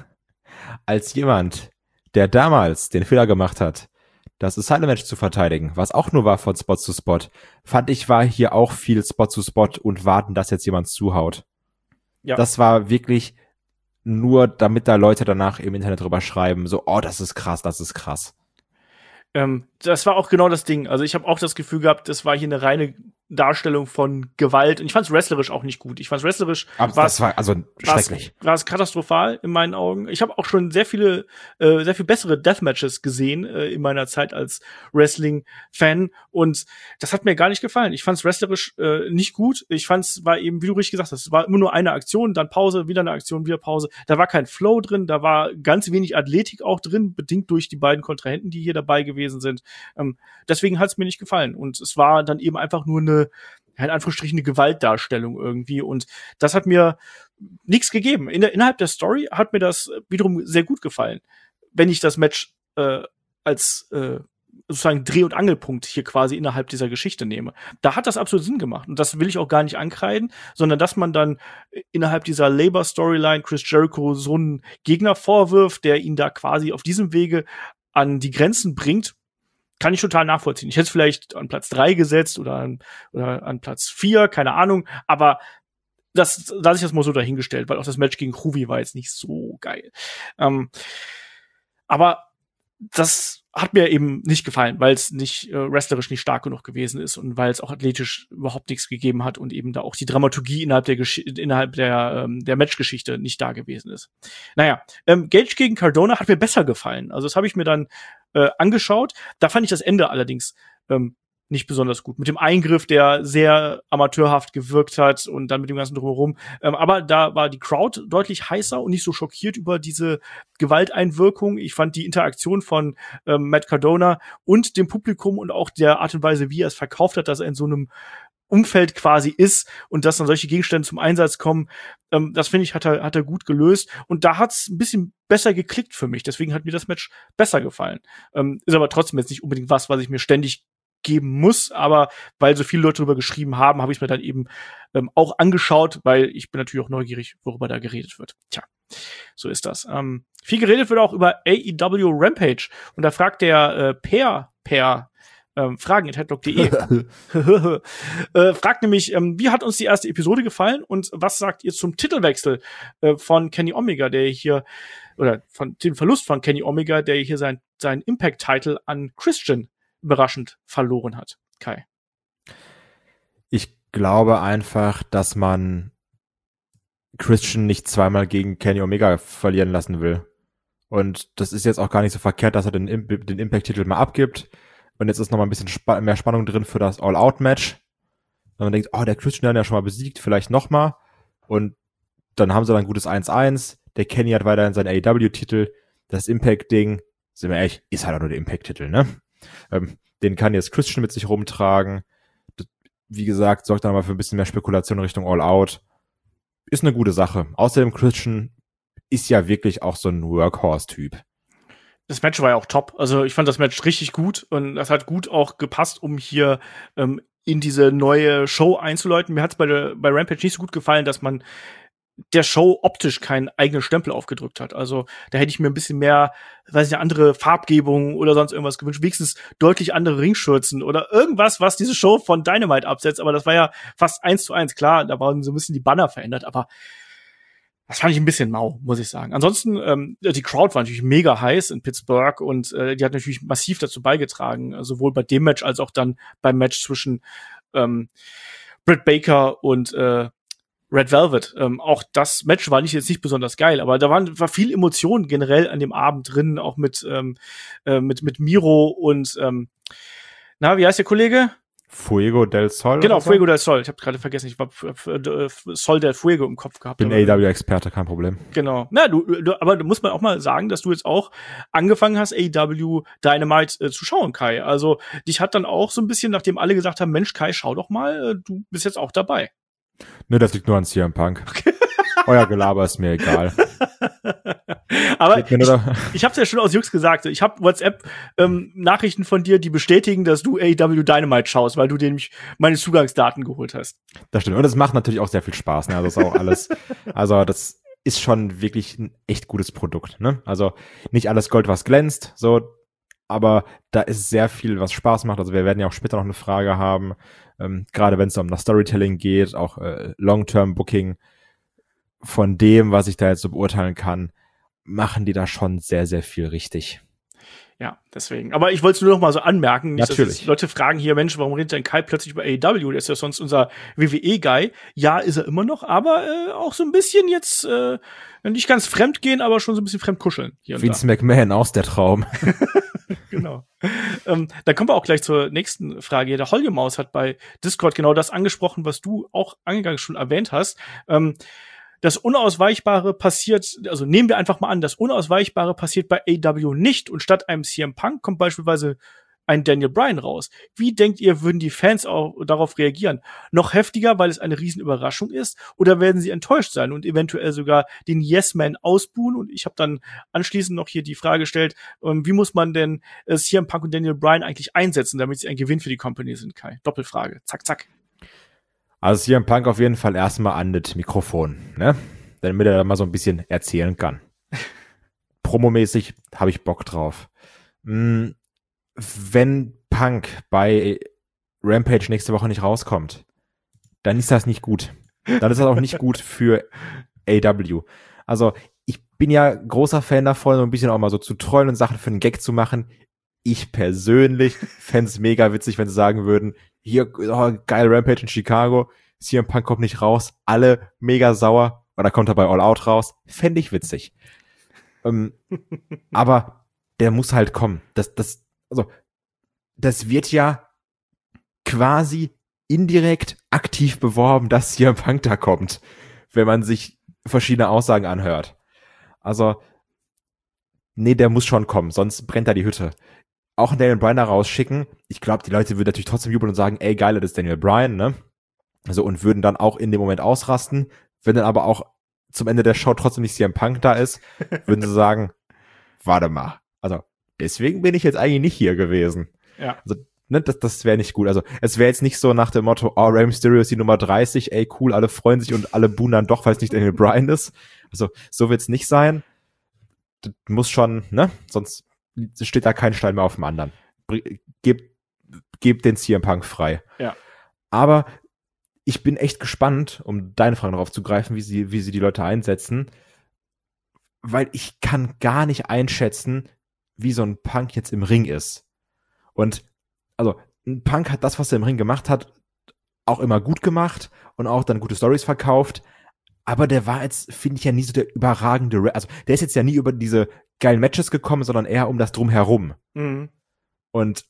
als jemand, der damals den Fehler gemacht hat, das Asylum-Match zu verteidigen, was auch nur war von Spot zu Spot, fand ich, war hier auch viel Spot zu Spot und warten, dass jetzt jemand zuhaut. Ja. Das war wirklich nur, damit da Leute danach im Internet drüber schreiben, so, oh, das ist krass, das ist krass. Ähm, das war auch genau das Ding. Also ich habe auch das Gefühl gehabt, das war hier eine reine Darstellung von Gewalt. Und ich fand es wrestlerisch auch nicht gut. Ich fand es wrestlerisch Aber das war also schrecklich. War es katastrophal in meinen Augen. Ich habe auch schon sehr viele, äh, sehr viel bessere Deathmatches gesehen äh, in meiner Zeit als Wrestling-Fan. Und das hat mir gar nicht gefallen. Ich fand es wrestlerisch äh, nicht gut. Ich fand es war eben, wie du richtig gesagt hast, es war immer nur eine Aktion, dann Pause, wieder eine Aktion, wieder Pause. Da war kein Flow drin, da war ganz wenig Athletik auch drin, bedingt durch die beiden Kontrahenten, die hier dabei gewesen sind. Ähm, deswegen hat es mir nicht gefallen. Und es war dann eben einfach nur eine in Anführungsstrichen eine Gewaltdarstellung irgendwie und das hat mir nichts gegeben. In der, innerhalb der Story hat mir das wiederum sehr gut gefallen, wenn ich das Match äh, als äh, sozusagen Dreh- und Angelpunkt hier quasi innerhalb dieser Geschichte nehme. Da hat das absolut Sinn gemacht und das will ich auch gar nicht ankreiden, sondern dass man dann innerhalb dieser Labor-Storyline Chris Jericho so einen Gegner vorwirft, der ihn da quasi auf diesem Wege an die Grenzen bringt, kann ich total nachvollziehen. Ich hätte es vielleicht an Platz drei gesetzt oder an, oder an Platz vier, keine Ahnung, aber das lasse ich das mal so dahingestellt, weil auch das Match gegen Ruby war jetzt nicht so geil. Ähm, aber das hat mir eben nicht gefallen, weil es nicht äh, wrestlerisch nicht stark genug gewesen ist und weil es auch athletisch überhaupt nichts gegeben hat und eben da auch die Dramaturgie innerhalb der Gesch- innerhalb der ähm, der Matchgeschichte nicht da gewesen ist. Naja, ähm, Gage gegen Cardona hat mir besser gefallen. Also das habe ich mir dann äh, angeschaut. Da fand ich das Ende allerdings ähm, nicht besonders gut. Mit dem Eingriff, der sehr amateurhaft gewirkt hat und dann mit dem ganzen Drumherum. Ähm, aber da war die Crowd deutlich heißer und nicht so schockiert über diese Gewalteinwirkung. Ich fand die Interaktion von ähm, Matt Cardona und dem Publikum und auch der Art und Weise, wie er es verkauft hat, dass er in so einem Umfeld quasi ist und dass dann solche Gegenstände zum Einsatz kommen, ähm, das finde ich, hat er, hat er gut gelöst. Und da hat's ein bisschen besser geklickt für mich. Deswegen hat mir das Match besser gefallen. Ähm, ist aber trotzdem jetzt nicht unbedingt was, was ich mir ständig geben muss, aber weil so viele Leute darüber geschrieben haben, habe ich mir dann eben ähm, auch angeschaut, weil ich bin natürlich auch neugierig, worüber da geredet wird. Tja, so ist das. Ähm, viel geredet wird auch über A E W Rampage und da fragt der äh, Per, Per, ähm, fragen at headlock punkt de äh, fragt nämlich, ähm, wie hat uns die erste Episode gefallen und was sagt ihr zum Titelwechsel äh, von Kenny Omega, der hier, oder von dem Verlust von Kenny Omega, der hier sein, sein Impact-Title an Christian überraschend verloren hat. Kai. Ich glaube einfach, dass man Christian nicht zweimal gegen Kenny Omega verlieren lassen will. Und das ist jetzt auch gar nicht so verkehrt, dass er den, den Impact-Titel mal abgibt. Und jetzt ist noch mal ein bisschen spa- mehr Spannung drin für das All-Out-Match. Und man denkt, oh, der Christian hat ja schon mal besiegt, vielleicht noch mal. Und dann haben sie dann ein gutes eins eins. Der Kenny hat weiterhin seinen A E W-Titel. Das Impact-Ding, sind wir ehrlich, ist halt auch nur der Impact-Titel, ne? Ähm, den kann jetzt Christian mit sich rumtragen. Das, wie gesagt, sorgt dann mal für ein bisschen mehr Spekulation in Richtung All Out. Ist eine gute Sache. Außerdem, Christian ist ja wirklich auch so ein Workhorse-Typ. Das Match war ja auch top. Also ich fand das Match richtig gut und das hat gut auch gepasst, um hier ähm, in diese neue Show einzuläuten. Mir hat es bei, der, bei Rampage nicht so gut gefallen, dass man der Show optisch keinen eigenen Stempel aufgedrückt hat. Also da hätte ich mir ein bisschen mehr, weiß nicht, andere Farbgebung oder sonst irgendwas gewünscht. Wenigstens deutlich andere Ringschürzen oder irgendwas, was diese Show von Dynamite absetzt. Aber das war ja fast eins zu eins. Klar, da waren so ein bisschen die Banner verändert, aber das fand ich ein bisschen mau, muss ich sagen. Ansonsten, ähm, die Crowd war natürlich mega heiß in Pittsburgh und äh, die hat natürlich massiv dazu beigetragen, äh, sowohl bei dem Match als auch dann beim Match zwischen ähm, Britt Baker und äh, Red Velvet. Ähm, auch das Match war nicht jetzt nicht besonders geil, aber da waren, war viel Emotion generell an dem Abend drin, auch mit ähm, äh, mit mit Miro und ähm, na, wie heißt der Kollege? Fuego del Sol. Genau, Fuego del Sol. Ich habe gerade vergessen, ich war Sol del Fuego im Kopf gehabt. Bin A E W-Experte, kein Problem. Genau. Na, du, du, aber du musst man auch mal sagen, dass du jetzt auch angefangen hast, A E W Dynamite äh, zu schauen, Kai. Also dich hat dann auch so ein bisschen, nachdem alle gesagt haben, Mensch, Kai, schau doch mal, äh, du bist jetzt auch dabei. Ne, das liegt nur an C M Punk. Okay. Euer Gelaber ist mir egal. Aber ich, ich hab's ja schon aus Jux gesagt. Ich habe WhatsApp-Nachrichten ähm, von dir, die bestätigen, dass du A E W Dynamite schaust, weil du dir nämlich meine Zugangsdaten geholt hast. Das stimmt. Und das macht natürlich auch sehr viel Spaß. Ne? Also das ist auch alles, also das ist schon wirklich ein echt gutes Produkt. Ne? Also nicht alles Gold, was glänzt, so, aber da ist sehr viel, was Spaß macht. Also wir werden ja auch später noch eine Frage haben, ähm, gerade wenn es um das Storytelling geht, auch äh, Long-Term-Booking. Von dem, was ich da jetzt so beurteilen kann, machen die da schon sehr, sehr viel richtig. Ja, deswegen. Aber ich wollte es nur noch mal so anmerken. Nicht, Natürlich. Dass Leute fragen hier, Mensch, warum redet denn Kai plötzlich über A E W? Der ist ja sonst unser W W E-Guy. Ja, ist er immer noch, aber äh, auch so ein bisschen jetzt, äh, nicht ganz fremd gehen, aber schon so ein bisschen fremd kuscheln. Hier und Vince McMahon aus der Traum. Genau. ähm, dann kommen wir auch gleich zur nächsten Frage. Der Holgemaus hat bei Discord genau das angesprochen, was du auch eingangs schon erwähnt hast. Ähm, Das Unausweichbare passiert, also nehmen wir einfach mal an, das Unausweichbare passiert bei A E W nicht und statt einem C M Punk kommt beispielsweise ein Daniel Bryan raus. Wie denkt ihr, würden die Fans auch darauf reagieren? Noch heftiger, weil es eine Riesenüberraschung ist? Oder werden sie enttäuscht sein und eventuell sogar den Yes-Man ausbuhen? Und ich habe dann anschließend noch hier die Frage gestellt, ähm, wie muss man denn äh, C M Punk und Daniel Bryan eigentlich einsetzen, damit sie ein Gewinn für die Company sind, Kai? Doppelfrage. Zack, zack. Also C M Punk auf jeden Fall erstmal an das Mikrofon, ne? Damit er da mal so ein bisschen erzählen kann. Promomäßig habe ich Bock drauf. Hm, wenn Punk bei Rampage nächste Woche nicht rauskommt, dann ist das nicht gut. Dann ist das auch nicht gut für A E W. Also ich bin ja großer Fan davon, so ein bisschen auch mal so zu trollen und Sachen für einen Gag zu machen. Ich persönlich fände es mega witzig, wenn sie sagen würden, hier, oh, geil, Rampage in Chicago, C M Punk kommt nicht raus, alle mega sauer, oder kommt er bei All Out raus, fände ich witzig. ähm, aber der muss halt kommen. Das, das, also, das wird ja quasi indirekt aktiv beworben, dass C M Punk da kommt, wenn man sich verschiedene Aussagen anhört. Also, nee, der muss schon kommen, sonst brennt da die Hütte. Auch einen Daniel Bryan da rausschicken. Ich glaube, die Leute würden natürlich trotzdem jubeln und sagen, ey, geil, das ist Daniel Bryan, ne? Also, und würden dann auch in dem Moment ausrasten. Wenn dann aber auch zum Ende der Show trotzdem nicht C M Punk da ist, würden sie sagen, warte mal. Also, deswegen bin ich jetzt eigentlich nicht hier gewesen. Ja. Also, ne, das, das wäre nicht gut. Also, es wäre jetzt nicht so nach dem Motto, oh, Rey Mysterio ist die Nummer dreißig, ey, cool, alle freuen sich und alle buhen dann doch, weil es nicht Daniel Bryan ist. Also, so wird's nicht sein. Das muss schon, ne? Sonst steht da kein Stein mehr auf dem anderen. Gebt, gebt den C M Punk frei. Ja. Aber ich bin echt gespannt, um deine Frage darauf zu greifen, wie sie, wie sie die Leute einsetzen, weil ich kann gar nicht einschätzen, wie so ein Punk jetzt im Ring ist. Und also ein Punk hat das, was er im Ring gemacht hat, auch immer gut gemacht und auch dann gute Storys verkauft. Aber der war jetzt, finde ich, ja nie so der überragende, Re- also der ist jetzt ja nie über diese geilen Matches gekommen, sondern eher um das Drumherum. Mhm. Und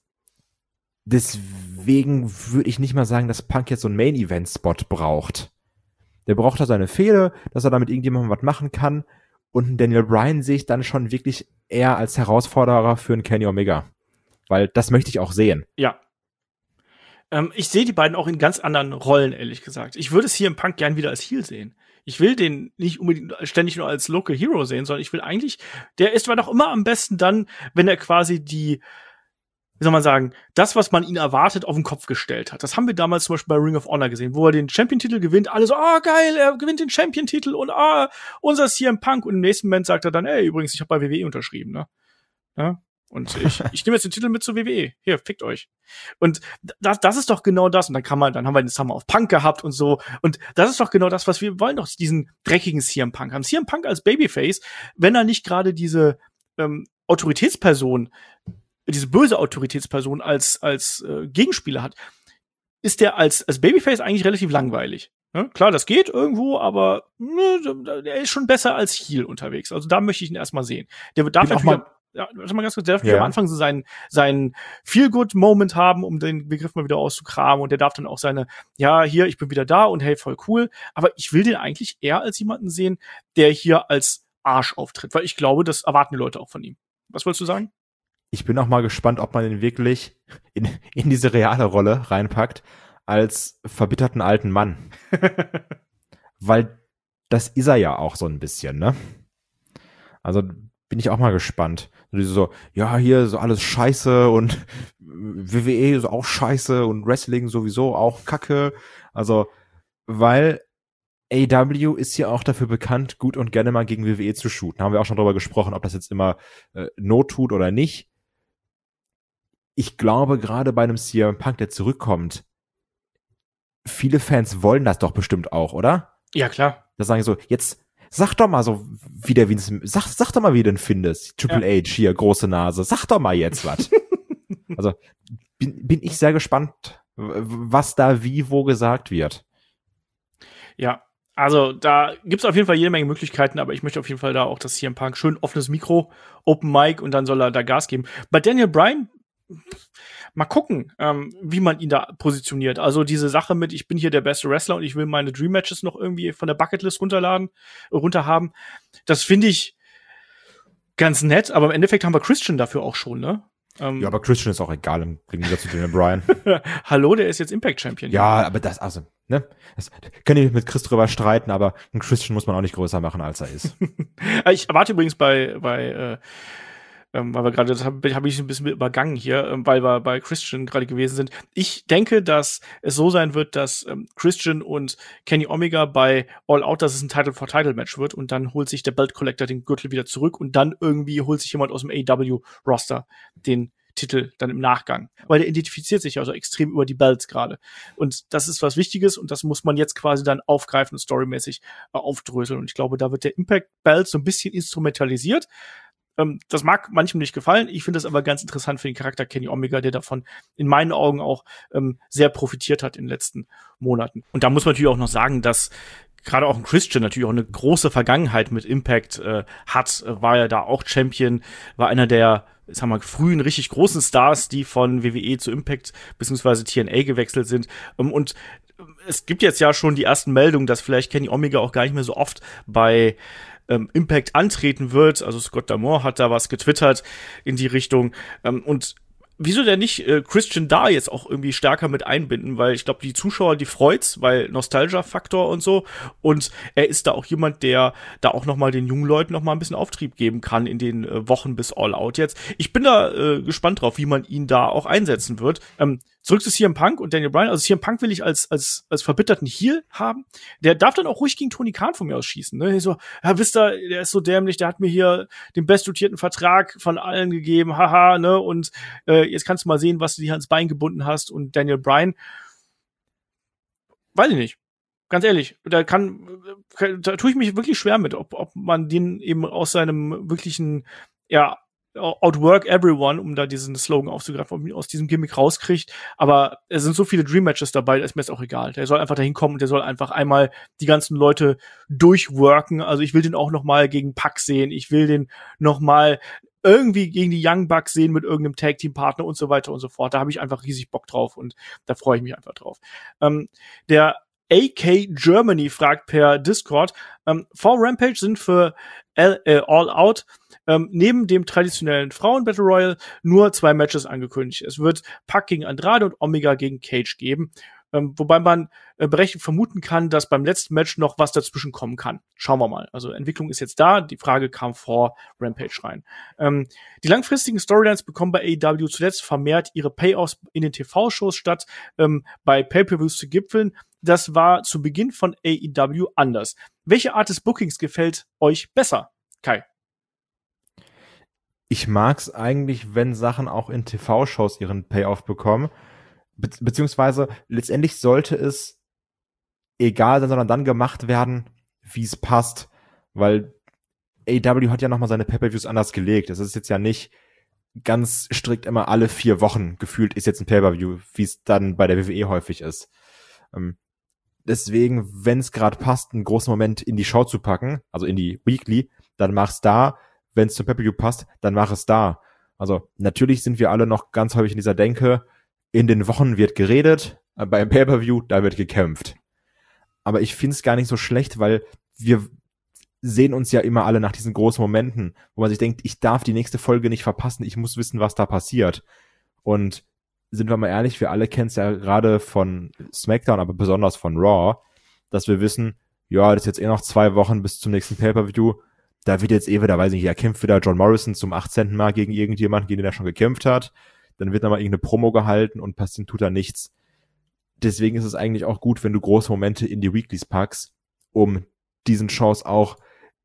deswegen würde ich nicht mal sagen, dass Punk jetzt so einen Main-Event-Spot braucht. Der braucht da seine Fehde, dass er damit irgendjemandem was machen kann. Und einen Daniel Bryan sehe ich dann schon wirklich eher als Herausforderer für einen Kenny Omega. Weil das möchte ich auch sehen. Ja. Ähm, ich sehe die beiden auch in ganz anderen Rollen, ehrlich gesagt. Ich würde es hier im Punk gern wieder als Heel sehen. Ich will den nicht unbedingt ständig nur als Local Hero sehen, sondern ich will eigentlich, der ist zwar doch immer am besten dann, wenn er quasi die, wie soll man sagen, das, was man ihn erwartet, auf den Kopf gestellt hat. Das haben wir damals zum Beispiel bei Ring of Honor gesehen, wo er den Champion-Titel gewinnt. Alle so, ah, oh, geil, er gewinnt den Champion-Titel und ah, unser C M Punk. Und im nächsten Moment sagt er dann, ey, übrigens, ich habe bei W W E unterschrieben, ne? Ja? Und ich, ich nehme jetzt den Titel mit zu W W E. Hier, fickt euch. Und das, das ist doch genau das. Und dann kann man, dann haben wir den Summer of Punk gehabt und so. Und das ist doch genau das, was wir wollen, doch diesen dreckigen C M Punk haben. C M Punk als Babyface, wenn er nicht gerade diese ähm, Autoritätsperson, diese böse Autoritätsperson als als äh, Gegenspieler hat, ist der als als Babyface eigentlich relativ langweilig. Ja, klar, das geht irgendwo, aber ne, der ist schon besser als Heel unterwegs. Also da möchte ich ihn erstmal sehen. Der darf Bin natürlich ja, warte mal ganz kurz, der darf ja. am Anfang so seinen, seinen Feel-Good-Moment haben, um den Begriff mal wieder auszukramen, und der darf dann auch seine, ja, hier, ich bin wieder da und hey, voll cool, aber ich will den eigentlich eher als jemanden sehen, der hier als Arsch auftritt, weil ich glaube, das erwarten die Leute auch von ihm. Was wolltest du sagen? Ich bin auch mal gespannt, ob man ihn wirklich in, in diese reale Rolle reinpackt, als verbitterten alten Mann. Weil das ist er ja auch so ein bisschen, ne? Also bin ich auch mal gespannt. So, ja, hier so alles scheiße und W W E ist auch scheiße und Wrestling sowieso auch kacke. Also, weil A E W ist ja auch dafür bekannt, gut und gerne mal gegen W W E zu shooten. Da haben wir auch schon drüber gesprochen, ob das jetzt immer äh, Not tut oder nicht. Ich glaube, gerade bei einem C M Punk, der zurückkommt, viele Fans wollen das doch bestimmt auch, oder? Ja, klar. Da sagen so, jetzt sag doch mal so, wie der Vince, sag, sag doch mal, wie du den findest. Triple ja. H hier, große Nase. Sag doch mal jetzt was. Also, bin, bin ich sehr gespannt, was da wie wo gesagt wird. Ja, also da gibt's auf jeden Fall jede Menge Möglichkeiten, aber ich möchte auf jeden Fall da auch das C M Punk schön offenes Mikro, Open Mic, und dann soll er da Gas geben. Bei Daniel Bryan, mal gucken, ähm, wie man ihn da positioniert. Also diese Sache mit, ich bin hier der beste Wrestler und ich will meine Dream Matches noch irgendwie von der Bucketlist runterladen, runterhaben. Das finde ich ganz nett, aber im Endeffekt haben wir Christian dafür auch schon, ne? Ähm, ja, aber Christian ist auch egal im Gegensatz zu Daniel Bryan. Hallo, der ist jetzt Impact Champion. Ja, ja, aber das, also, ne? Das können wir mit Chris drüber streiten, aber einen Christian muss man auch nicht größer machen, als er ist. Ich erwarte übrigens bei, bei, äh, Ähm, weil wir gerade, das habe hab ich ein bisschen übergangen hier, ähm, weil wir bei Christian gerade gewesen sind. Ich denke, dass es so sein wird, dass ähm, Christian und Kenny Omega bei All Out, dass es ein Title-for-Title-Match wird, und dann holt sich der Belt Collector den Gürtel wieder zurück und dann irgendwie holt sich jemand aus dem A E W-Roster den Titel dann im Nachgang. Weil der identifiziert sich ja so extrem über die Belts gerade. Und das ist was Wichtiges, und das muss man jetzt quasi dann aufgreifen und storymäßig äh, aufdröseln. Und ich glaube, da wird der Impact-Belt so ein bisschen instrumentalisiert. Ähm, das mag manchem nicht gefallen. Ich finde das aber ganz interessant für den Charakter Kenny Omega, der davon in meinen Augen auch ähm, sehr profitiert hat in den letzten Monaten. Und da muss man natürlich auch noch sagen, dass gerade auch ein Christian natürlich auch eine große Vergangenheit mit Impact äh, hat. War ja da auch Champion, war einer der, sagen wir mal, frühen, richtig großen Stars, die von W W E zu Impact beziehungsweise T N A gewechselt sind. Ähm, und es gibt jetzt ja schon die ersten Meldungen, dass vielleicht Kenny Omega auch gar nicht mehr so oft bei ähm, Impact antreten wird. Also Scott D'Amore hat da was getwittert in die Richtung. Ähm, und wieso denn nicht äh, Christian da jetzt auch irgendwie stärker mit einbinden? Weil ich glaube, die Zuschauer, die freut's, weil Nostalgia-Faktor und so. Und er ist da auch jemand, der da auch noch mal den jungen Leuten noch mal ein bisschen Auftrieb geben kann in den äh, Wochen bis All Out jetzt. Ich bin da äh, gespannt drauf, wie man ihn da auch einsetzen wird. Ähm, Zurück zu C M Punk und Daniel Bryan. Also C M Punk will ich als als als verbitterten Heel haben. Der darf dann auch ruhig gegen Tony Khan von mir aus schießen. Ne? So, ja, wisst ihr, der ist so dämlich, der hat mir hier den bestdotierten Vertrag von allen gegeben, haha, ne? Und äh, jetzt kannst du mal sehen, was du dir ans Bein gebunden hast. Und Daniel Bryan, weiß ich nicht. Ganz ehrlich, da kann, da tue ich mich wirklich schwer mit, ob ob man den eben aus seinem wirklichen, ja, Outwork everyone, um da diesen Slogan aufzugreifen, aus diesem Gimmick rauskriegt. Aber es sind so viele Dream Matches dabei, da ist mir jetzt auch egal. Der soll einfach dahin kommen und der soll einfach einmal die ganzen Leute durchworken. Also ich will den auch noch mal gegen Pac sehen. Ich will den noch mal irgendwie gegen die Young Bucks sehen mit irgendeinem Tag-Team-Partner und so weiter und so fort. Da habe ich einfach riesig Bock drauf und da freue ich mich einfach drauf. Ähm, der A K Germany fragt per Discord, ähm, vor Rampage sind für L- äh, All Out ähm, neben dem traditionellen Frauen-Battle Royal nur zwei Matches angekündigt. Es wird Pac gegen Andrade und Omega gegen Cage geben. Ähm, wobei man äh, berechtigt vermuten kann, dass beim letzten Match noch was dazwischen kommen kann. Schauen wir mal. Also Entwicklung ist jetzt da. Die Frage kam vor Rampage rein. Ähm, die langfristigen Storylines bekommen bei A E W zuletzt vermehrt ihre Payoffs in den T V-Shows statt, ähm, bei Pay-Per-Views zu gipfeln. Das war zu Beginn von A E W anders. Welche Art des Bookings gefällt euch besser, Kai? Ich mag's eigentlich, wenn Sachen auch in T V-Shows ihren Payoff bekommen. Be- beziehungsweise letztendlich sollte es egal sein, sondern dann gemacht werden, wie es passt. Weil A E W hat ja nochmal seine Pay-Per-Views anders gelegt. Es ist jetzt ja nicht ganz strikt immer alle vier Wochen gefühlt ist jetzt ein Pay-Per-View, wie es dann bei der W W E häufig ist. Ähm, deswegen, wenn es gerade passt, einen großen Moment in die Show zu packen, also in die Weekly, dann mach's da. Wenn es zum Pay-Per-View passt, dann mach es da. Also natürlich sind wir alle noch ganz häufig in dieser Denke, in den Wochen wird geredet, beim Pay-Per-View, da wird gekämpft. Aber ich finde es gar nicht so schlecht, weil wir sehen uns ja immer alle nach diesen großen Momenten, wo man sich denkt, ich darf die nächste Folge nicht verpassen, ich muss wissen, was da passiert. Und sind wir mal ehrlich, wir alle kennen es ja gerade von SmackDown, aber besonders von Raw, dass wir wissen, ja, das ist jetzt eh noch zwei Wochen bis zum nächsten Pay-Per-View, da wird jetzt eh wieder, weiß ich nicht, er kämpft wieder John Morrison zum achtzehnten Mal gegen irgendjemanden, gegen den er schon gekämpft hat. Dann wird nochmal irgendeine Promo gehalten und passiert tut da nichts. Deswegen ist es eigentlich auch gut, wenn du große Momente in die Weeklies packst, um diesen Shows auch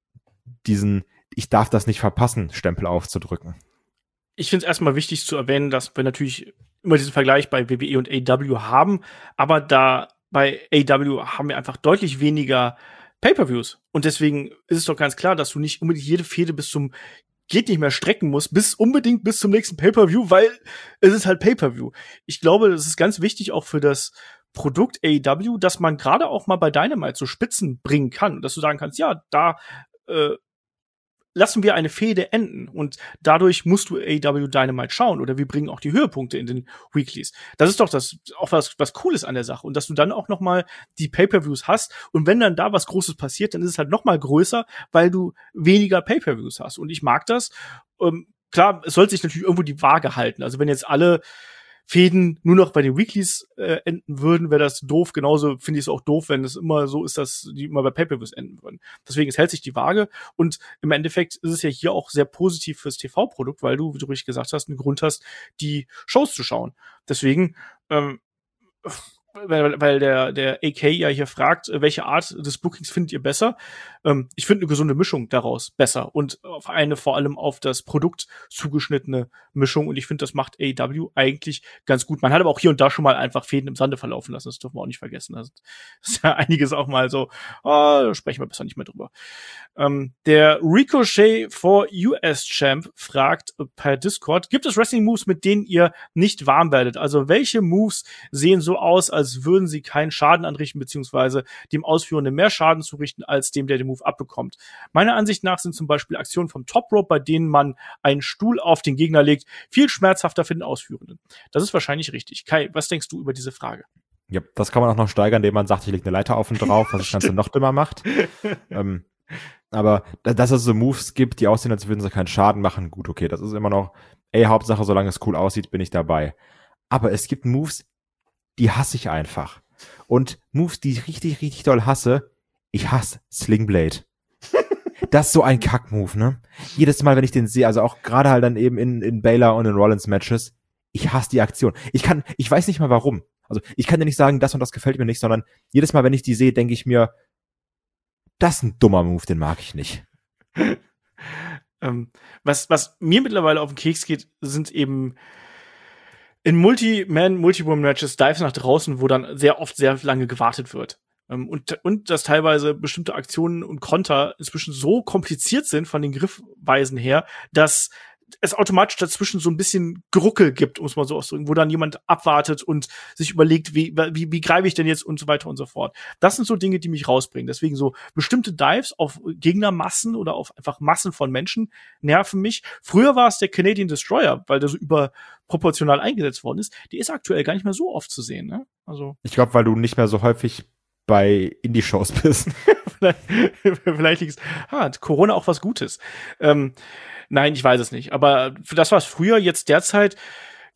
diesen ich darf das nicht verpassen Stempel aufzudrücken. Ich finde es erstmal wichtig zu erwähnen, dass wir natürlich immer diesen Vergleich bei W W E und A E W haben, aber da bei A E W haben wir einfach deutlich weniger Pay-Per-Views. Und deswegen ist es doch ganz klar, dass du nicht unbedingt jede Fehde bis zum geht nicht mehr strecken musst, bis unbedingt bis zum nächsten Pay-Per-View, weil es ist halt Pay-Per-View. Ich glaube, das ist ganz wichtig auch für das Produkt A E W, dass man gerade auch mal bei Dynamite so Spitzen bringen kann, dass du sagen kannst, ja, da äh, lassen wir eine Fehde enden und dadurch musst du A E W Dynamite schauen oder wir bringen auch die Höhepunkte in den Weeklies. Das ist doch das auch was was Cooles an der Sache und dass du dann auch noch mal die Pay-Per-Views hast und wenn dann da was Großes passiert, dann ist es halt noch mal größer, weil du weniger Pay-Per-Views hast und ich mag das. Ähm, klar, es sollte sich natürlich irgendwo die Waage halten. Also wenn jetzt alle Fäden nur noch bei den Weeklies äh, enden würden, wäre das doof. Genauso finde ich es auch doof, wenn es immer so ist, dass die immer bei Pay-Per-Views enden würden. Deswegen, es hält sich die Waage. Und im Endeffekt ist es ja hier auch sehr positiv fürs T V-Produkt, weil du, wie du richtig gesagt hast, einen Grund hast, die Shows zu schauen. Deswegen, ähm, weil, weil der, der A K ja hier fragt, welche Art des Bookings findet ihr besser? Ähm, ich finde eine gesunde Mischung daraus besser und auf eine vor allem auf das Produkt zugeschnittene Mischung und ich finde, das macht A E W eigentlich ganz gut. Man hat aber auch hier und da schon mal einfach Fäden im Sande verlaufen lassen, das dürfen wir auch nicht vergessen. Das ist ja einiges auch mal so, oh, da sprechen wir besser nicht mehr drüber. Ähm, der Ricochet for U S Champ fragt per Discord, gibt es Wrestling-Moves, mit denen ihr nicht warm werdet? Also welche Moves sehen so aus, als würden sie keinen Schaden anrichten, beziehungsweise dem Ausführenden mehr Schaden zurichten, als dem, der den Move abbekommt? Meiner Ansicht nach sind zum Beispiel Aktionen vom Top Rope, bei denen man einen Stuhl auf den Gegner legt, viel schmerzhafter für den Ausführenden. Das ist wahrscheinlich richtig. Kai, was denkst du über diese Frage? Ja, das kann man auch noch steigern, indem man sagt, ich lege eine Leiter auf und drauf, was das Ganze noch dümmer macht. ähm, aber dass es so Moves gibt, die aussehen, als würden sie keinen Schaden machen, gut, okay, das ist immer noch, ey, Hauptsache, solange es cool aussieht, bin ich dabei. Aber es gibt Moves, die hasse ich einfach. Und Moves, die ich richtig, richtig doll hasse, ich hasse Sling Blade. Das ist so ein Kack-Move, ne? Jedes Mal, wenn ich den sehe, also auch gerade halt dann eben in, in Baylor und in Rollins-Matches, ich hasse die Aktion. Ich kann, ich weiß nicht mal warum. Also ich kann dir nicht sagen, das und das gefällt mir nicht, sondern jedes Mal, wenn ich die sehe, denke ich mir, das ist ein dummer Move, den mag ich nicht. ähm, was, was mir mittlerweile auf den Keks geht, sind eben in Multi-Man, Multi-Woman-Matches Dives nach draußen, wo dann sehr oft sehr lange gewartet wird. Ähm, und, und dass teilweise bestimmte Aktionen und Konter inzwischen so kompliziert sind von den Griffweisen her, dass es automatisch dazwischen so ein bisschen Geruckel gibt, um es mal so auszudrücken, wo dann jemand abwartet und sich überlegt, wie, wie, wie greife ich denn jetzt und so weiter und so fort. Das sind so Dinge, die mich rausbringen. Deswegen so bestimmte Dives auf Gegnermassen oder auf einfach Massen von Menschen nerven mich. Früher war es der Canadian Destroyer, weil der so überproportional eingesetzt worden ist. Die ist aktuell gar nicht mehr so oft zu sehen, ne? Also. Ich glaube, weil du nicht mehr so häufig bei Indie-Shows bist. vielleicht vielleicht liegt es, ah, Corona auch was Gutes. Ähm, Nein, ich weiß es nicht. Aber für das, was früher jetzt derzeit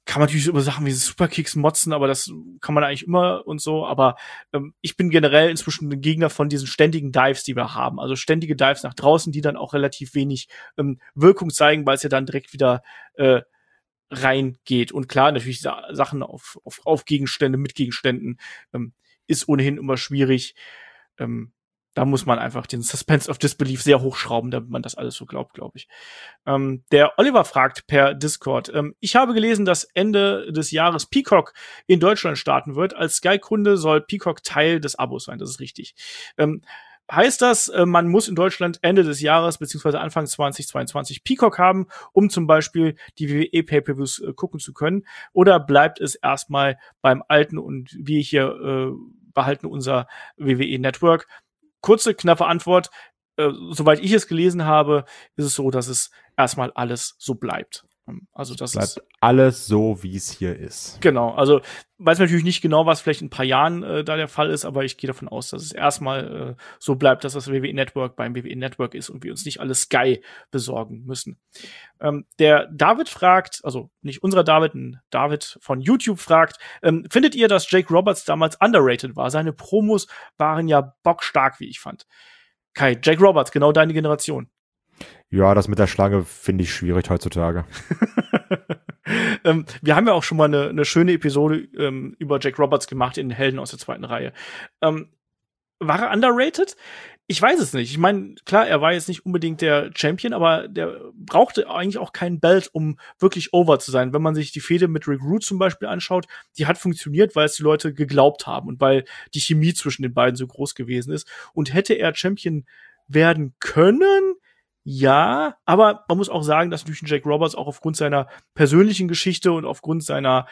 kann man natürlich über Sachen wie Superkicks motzen, aber das kann man eigentlich immer und so. Aber ähm, ich bin generell inzwischen ein Gegner von diesen ständigen Dives, die wir haben. Also ständige Dives nach draußen, die dann auch relativ wenig ähm, Wirkung zeigen, weil es ja dann direkt wieder äh, reingeht. Und klar, natürlich Sachen auf, auf, auf Gegenstände, mit Gegenständen ähm, ist ohnehin immer schwierig. Ähm, da muss man einfach den Suspense of Disbelief sehr hochschrauben, damit man das alles so glaubt, glaube ich. Ähm, der Oliver fragt per Discord, ähm, ich habe gelesen, dass Ende des Jahres Peacock in Deutschland starten wird. Als Sky-Kunde soll Peacock Teil des Abos sein, das ist richtig. Ähm, heißt das, äh, man muss in Deutschland Ende des Jahres beziehungsweise Anfang zwanzig zweiundzwanzig Peacock haben, um zum Beispiel die W W E-Pay-Per-Views äh, gucken zu können? Oder bleibt es erstmal beim Alten und wir hier äh, behalten unser W W E-Network? Kurze, knappe Antwort. Äh, soweit ich es gelesen habe, ist es so, dass es erstmal alles so bleibt. Also das bleibt ist alles so, wie es hier ist. Genau, also weiß natürlich nicht genau, was vielleicht in ein paar Jahren äh, da der Fall ist, aber ich gehe davon aus, dass es erstmal äh, so bleibt, dass das W W E-Network beim W W E-Network ist und wir uns nicht alles Sky besorgen müssen. Ähm, der David fragt, also nicht unserer David, ein David von YouTube fragt, ähm, findet ihr, dass Jake Roberts damals underrated war? Seine Promos waren ja bockstark, wie ich fand. Kai, Jake Roberts, genau deine Generation. Ja, das mit der Schlange finde ich schwierig heutzutage. ähm, wir haben ja auch schon mal eine, eine schöne Episode ähm, über Jake Roberts gemacht in Helden aus der zweiten Reihe. Ähm, war er underrated? Ich weiß es nicht. Ich meine, klar, er war jetzt nicht unbedingt der Champion, aber der brauchte eigentlich auch keinen Belt, um wirklich over zu sein. Wenn man sich die Fehde mit Rick Rude zum Beispiel anschaut, die hat funktioniert, weil es die Leute geglaubt haben und weil die Chemie zwischen den beiden so groß gewesen ist. Und hätte er Champion werden können, ja, aber man muss auch sagen, dass natürlich Jake Roberts auch aufgrund seiner persönlichen Geschichte und aufgrund seiner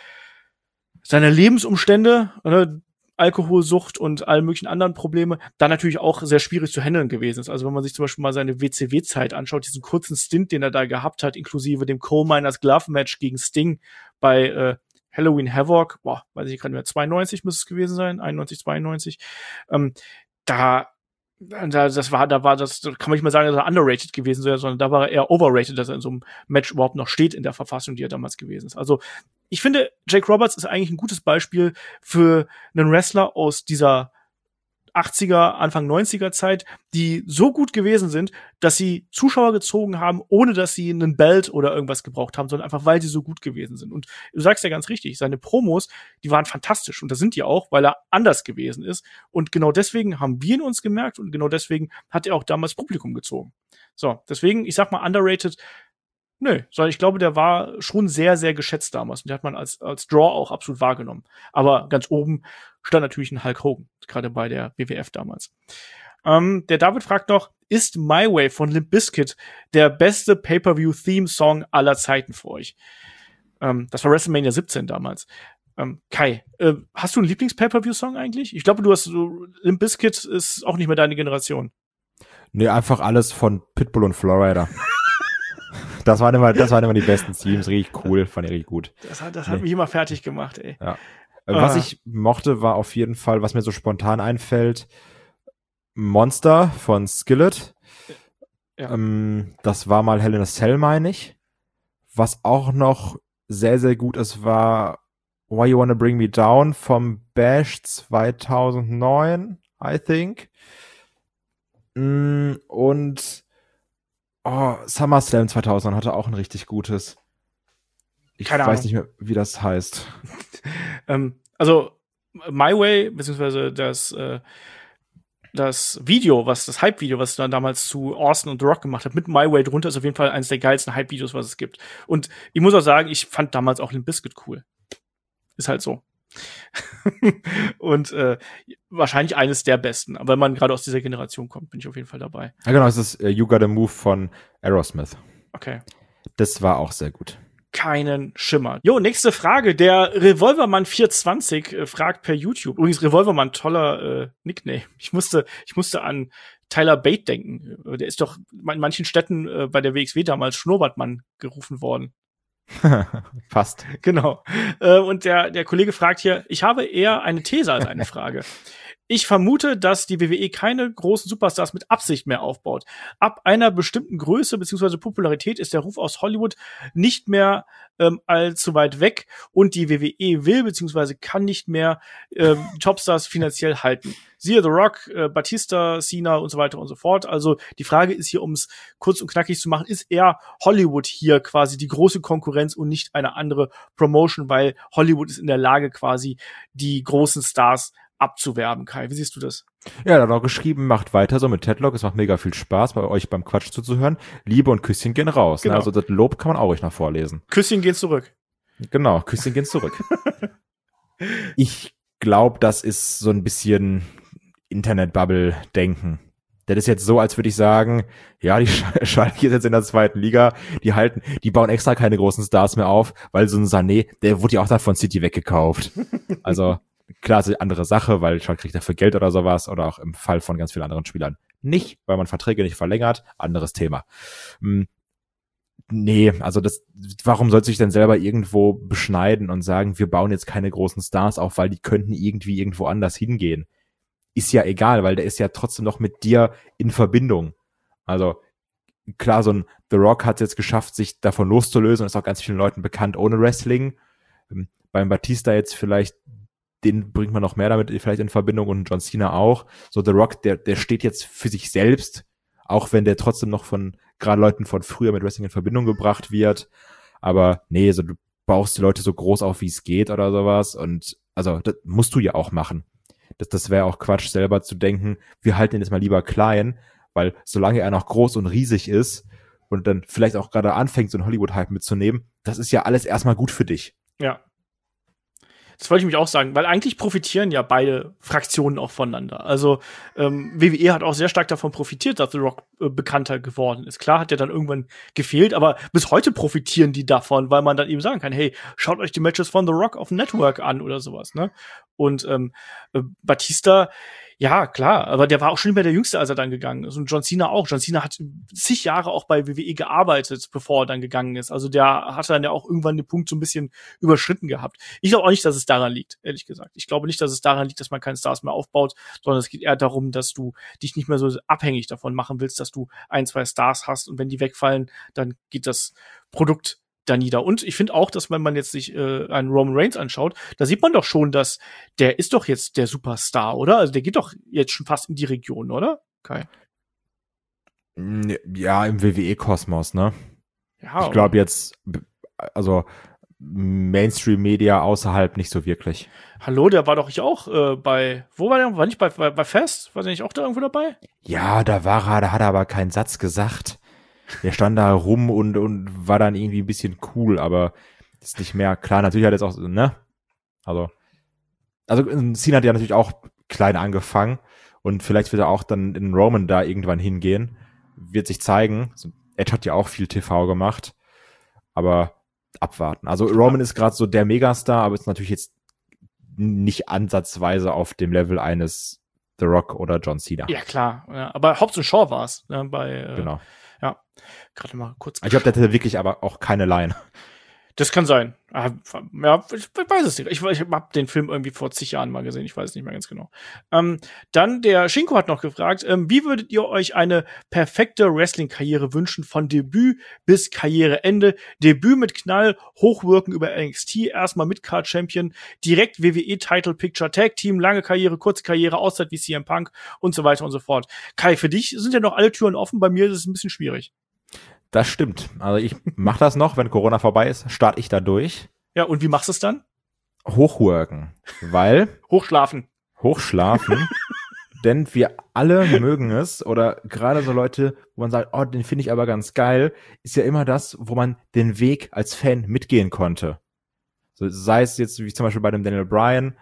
seiner Lebensumstände, ne, Alkoholsucht und all möglichen anderen Probleme, da natürlich auch sehr schwierig zu handeln gewesen ist. Also wenn man sich zum Beispiel mal seine W C W-Zeit anschaut, diesen kurzen Stint, den er da gehabt hat, inklusive dem Coal Miners Glove Match gegen Sting bei äh, Halloween Havoc, boah, weiß ich gerade nicht mehr, zweiundneunzig müsste es gewesen sein, einundneunzig, zweiundneunzig, ähm, da Da, das war, da war das, kann man nicht mal sagen, dass er underrated gewesen wäre, sondern da war er eher overrated, dass er in so einem Match überhaupt noch steht in der Verfassung, die er damals gewesen ist. Also, ich finde, Jake Roberts ist eigentlich ein gutes Beispiel für einen Wrestler aus dieser achtziger, Anfang neunziger Zeit, die so gut gewesen sind, dass sie Zuschauer gezogen haben, ohne dass sie einen Belt oder irgendwas gebraucht haben, sondern einfach, weil sie so gut gewesen sind. Und du sagst ja ganz richtig, seine Promos, die waren fantastisch. Und das sind die auch, weil er anders gewesen ist. Und genau deswegen haben wir ihn uns gemerkt und genau deswegen hat er auch damals Publikum gezogen. So, deswegen, ich sag mal, underrated, nö, sondern ich glaube, der war schon sehr, sehr geschätzt damals. Und der hat man als, als Draw auch absolut wahrgenommen. Aber ganz oben stand natürlich ein Hulk Hogan, gerade bei der W W F damals. Ähm, der David fragt noch, ist My Way von Limp Bizkit der beste Pay-Per-View-Theme-Song aller Zeiten für euch? Ähm, das war WrestleMania siebzehn damals. Ähm, Kai, äh, hast du einen Lieblings-Pay-Per-View-Song eigentlich? Ich glaube, du hast so, Limp Bizkit ist auch nicht mehr deine Generation. Nee, einfach alles von Pitbull und Florida. Das waren immer, das waren immer die besten Teams, richtig cool, fand ich richtig gut. Das hat, das hat nee. mich immer fertig gemacht, ey. Ja. Was ah. ich mochte, war auf jeden Fall, was mir so spontan einfällt, Monster von Skillet. Ja. Ähm, das war mal Hell in a Cell, meine ich. Was auch noch sehr, sehr gut ist, war Why You Wanna Bring Me Down vom Bash zweitausendneun, I think. Mm, und oh, SummerSlam zweitausend hatte auch ein richtig gutes. Ich Keine weiß Ahnung. nicht mehr, wie das heißt. ähm, also My Way, beziehungsweise das äh, das Video, was das Hype-Video, was dann damals zu Austin und The Rock gemacht hat, mit My Way drunter, ist auf jeden Fall eines der geilsten Hype-Videos, was es gibt. Und ich muss auch sagen, ich fand damals auch Limp Bizkit cool. Ist halt so. Und äh, wahrscheinlich eines der besten. Aber wenn man gerade aus dieser Generation kommt, bin ich auf jeden Fall dabei. Ja, genau, das ist uh, You Gotta Move von Aerosmith. Okay. Das war auch sehr gut. Keinen Schimmer. Jo, nächste Frage. Der Revolvermann vierhundertzwanzig äh, fragt per YouTube. Übrigens, Revolvermann, toller äh, Nickname. Ich musste, ich musste an Tyler Bate denken. Der ist doch in manchen Städten äh, bei der W X W damals Schnurrbartmann gerufen worden. Fast. Genau. Äh, und der, der Kollege fragt hier, ich habe eher eine These als eine Frage. Ich vermute, dass die W W E keine großen Superstars mit Absicht mehr aufbaut. Ab einer bestimmten Größe bzw. Popularität ist der Ruf aus Hollywood nicht mehr ähm, allzu weit weg und die W W E will bzw. kann nicht mehr ähm, Topstars finanziell halten. Siehe The Rock, äh, Batista, Cena und so weiter und so fort. Also die Frage ist hier, um es kurz und knackig zu machen, ist eher Hollywood hier quasi die große Konkurrenz und nicht eine andere Promotion, weil Hollywood ist in der Lage quasi die großen Stars abzuwerben. Kai, wie siehst du das? Ja, da hat auch geschrieben, macht weiter so mit Tedlock. Es macht mega viel Spaß, bei euch beim Quatsch zuzuhören. Liebe und Küsschen gehen raus. Genau. Ne? Also das Lob kann man auch ruhig noch vorlesen. Küsschen gehen zurück. Genau, Küsschen gehen zurück. Ich glaube, das ist so ein bisschen Internet-Bubble-Denken. Das ist jetzt so, als würde ich sagen, ja, die Schalke ist jetzt in der zweiten Liga, die halten, die bauen extra keine großen Stars mehr auf, weil so ein Sané, der wurde ja auch dann von City weggekauft. Also klar, ist eine andere Sache, weil Schalke kriegt dafür Geld oder sowas, oder auch im Fall von ganz vielen anderen Spielern nicht, weil man Verträge nicht verlängert, anderes Thema. Hm. Nee, also das, warum soll sich denn selber irgendwo beschneiden und sagen, wir bauen jetzt keine großen Stars auf, weil die könnten irgendwie irgendwo anders hingehen? Ist ja egal, weil der ist ja trotzdem noch mit dir in Verbindung. Also klar, so ein The Rock hat es jetzt geschafft, sich davon loszulösen und ist auch ganz vielen Leuten bekannt ohne Wrestling. Ähm, beim Batista jetzt vielleicht, den bringt man noch mehr damit vielleicht in Verbindung und John Cena auch. So The Rock, der, der steht jetzt für sich selbst, auch wenn der trotzdem noch von gerade Leuten von früher mit Wrestling in Verbindung gebracht wird. Aber nee, so du baust die Leute so groß auf, wie es geht oder sowas. Und also das musst du ja auch machen. Das, das wäre auch Quatsch, selber zu denken, wir halten ihn jetzt mal lieber klein, weil solange er noch groß und riesig ist und dann vielleicht auch gerade anfängt, so einen Hollywood-Hype mitzunehmen, das ist ja alles erstmal gut für dich. Ja. Das wollte ich mich auch sagen, weil eigentlich profitieren ja beide Fraktionen auch voneinander. Also ähm, W W E hat auch sehr stark davon profitiert, dass The Rock äh, bekannter geworden ist. Klar hat er dann irgendwann gefehlt, aber bis heute profitieren die davon, weil man dann eben sagen kann, hey, schaut euch die Matches von The Rock auf dem Network an oder sowas, ne? Und ähm, äh, Batista, ja, klar, aber der war auch schon nicht mehr der Jüngste, als er dann gegangen ist. Und John Cena auch. John Cena hat zig Jahre auch bei W W E gearbeitet, bevor er dann gegangen ist. Also der hatte dann ja auch irgendwann den Punkt so ein bisschen überschritten gehabt. Ich glaube auch nicht, dass es daran liegt, ehrlich gesagt. Ich glaube nicht, dass es daran liegt, dass man keine Stars mehr aufbaut, sondern es geht eher darum, dass du dich nicht mehr so abhängig davon machen willst, dass du ein, zwei Stars hast und wenn die wegfallen, dann geht das Produkt da nieder. Und ich finde auch, dass wenn man jetzt sich äh, einen Roman Reigns anschaut, da sieht man doch schon, dass der ist doch jetzt der Superstar, oder? Also der geht doch jetzt schon fast in die Region, oder? Kai? Ja, im W W E-Kosmos, ne? Ja, ich glaube jetzt, also Mainstream-Media außerhalb nicht so wirklich. Hallo, der war doch ich auch äh, bei, wo war der? War nicht bei, bei, bei Fest? War der nicht auch da irgendwo dabei? Ja, da war er, da hat er aber keinen Satz gesagt. Der stand da rum und, und war dann irgendwie ein bisschen cool, aber ist nicht mehr. Klar, natürlich hat er jetzt auch, ne? Also, also Cena hat ja natürlich auch klein angefangen und vielleicht wird er auch dann in Roman da irgendwann hingehen. Wird sich zeigen. Also, Edge hat ja auch viel T V gemacht, aber abwarten. Also Roman ist gerade so der Megastar, aber ist natürlich jetzt nicht ansatzweise auf dem Level eines The Rock oder John Cena. Ja, klar. Ja, aber Hobbs und Shaw war es. Ne, bei, äh, genau. Ja, gerade mal kurz. Ich glaube, der hatte wirklich aber auch keine Line. Das kann sein. Ja, ich weiß es nicht. Ich, ich habe den Film irgendwie vor zig Jahren mal gesehen. Ich weiß es nicht mehr ganz genau. Ähm, dann der Shinko hat noch gefragt, ähm, wie würdet ihr euch eine perfekte Wrestling-Karriere wünschen von Debüt bis Karriereende? Debüt mit Knall, Hochwirken über N X T, erstmal Mid-Card-Champion, direkt W W E-Title-Picture, Tag-Team, lange Karriere, kurze Karriere, Auszeit wie C M Punk und so weiter und so fort. Kai, für dich sind ja noch alle Türen offen. Bei mir ist es ein bisschen schwierig. Das stimmt. Also ich mache das noch, wenn Corona vorbei ist, starte ich da durch. Ja, und wie machst du es dann? Hochworken, weil Hochschlafen. Hochschlafen, denn wir alle mögen es oder gerade so Leute, wo man sagt, oh, den finde ich aber ganz geil, ist ja immer das, wo man den Weg als Fan mitgehen konnte. So, sei es jetzt wie zum Beispiel bei dem Daniel Bryan,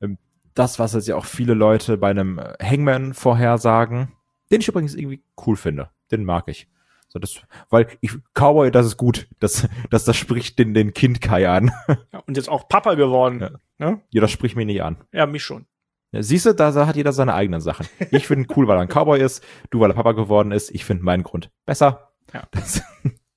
das, was jetzt ja auch viele Leute bei einem Hangman vorhersagen, den ich übrigens irgendwie cool finde. Den mag ich. So, das, weil ich, Cowboy, das ist gut. Das, das, das spricht den, den Kind Kai an. Ja, und jetzt auch Papa geworden. Ja. Ne? Ja, das spricht mich nicht an. Ja, mich schon. Ja, siehst du, da, da hat jeder seine eigenen Sachen. Ich finde ihn cool, weil er ein Cowboy ist. Du, weil er Papa geworden ist. Ich finde meinen Grund besser. Ja. Das,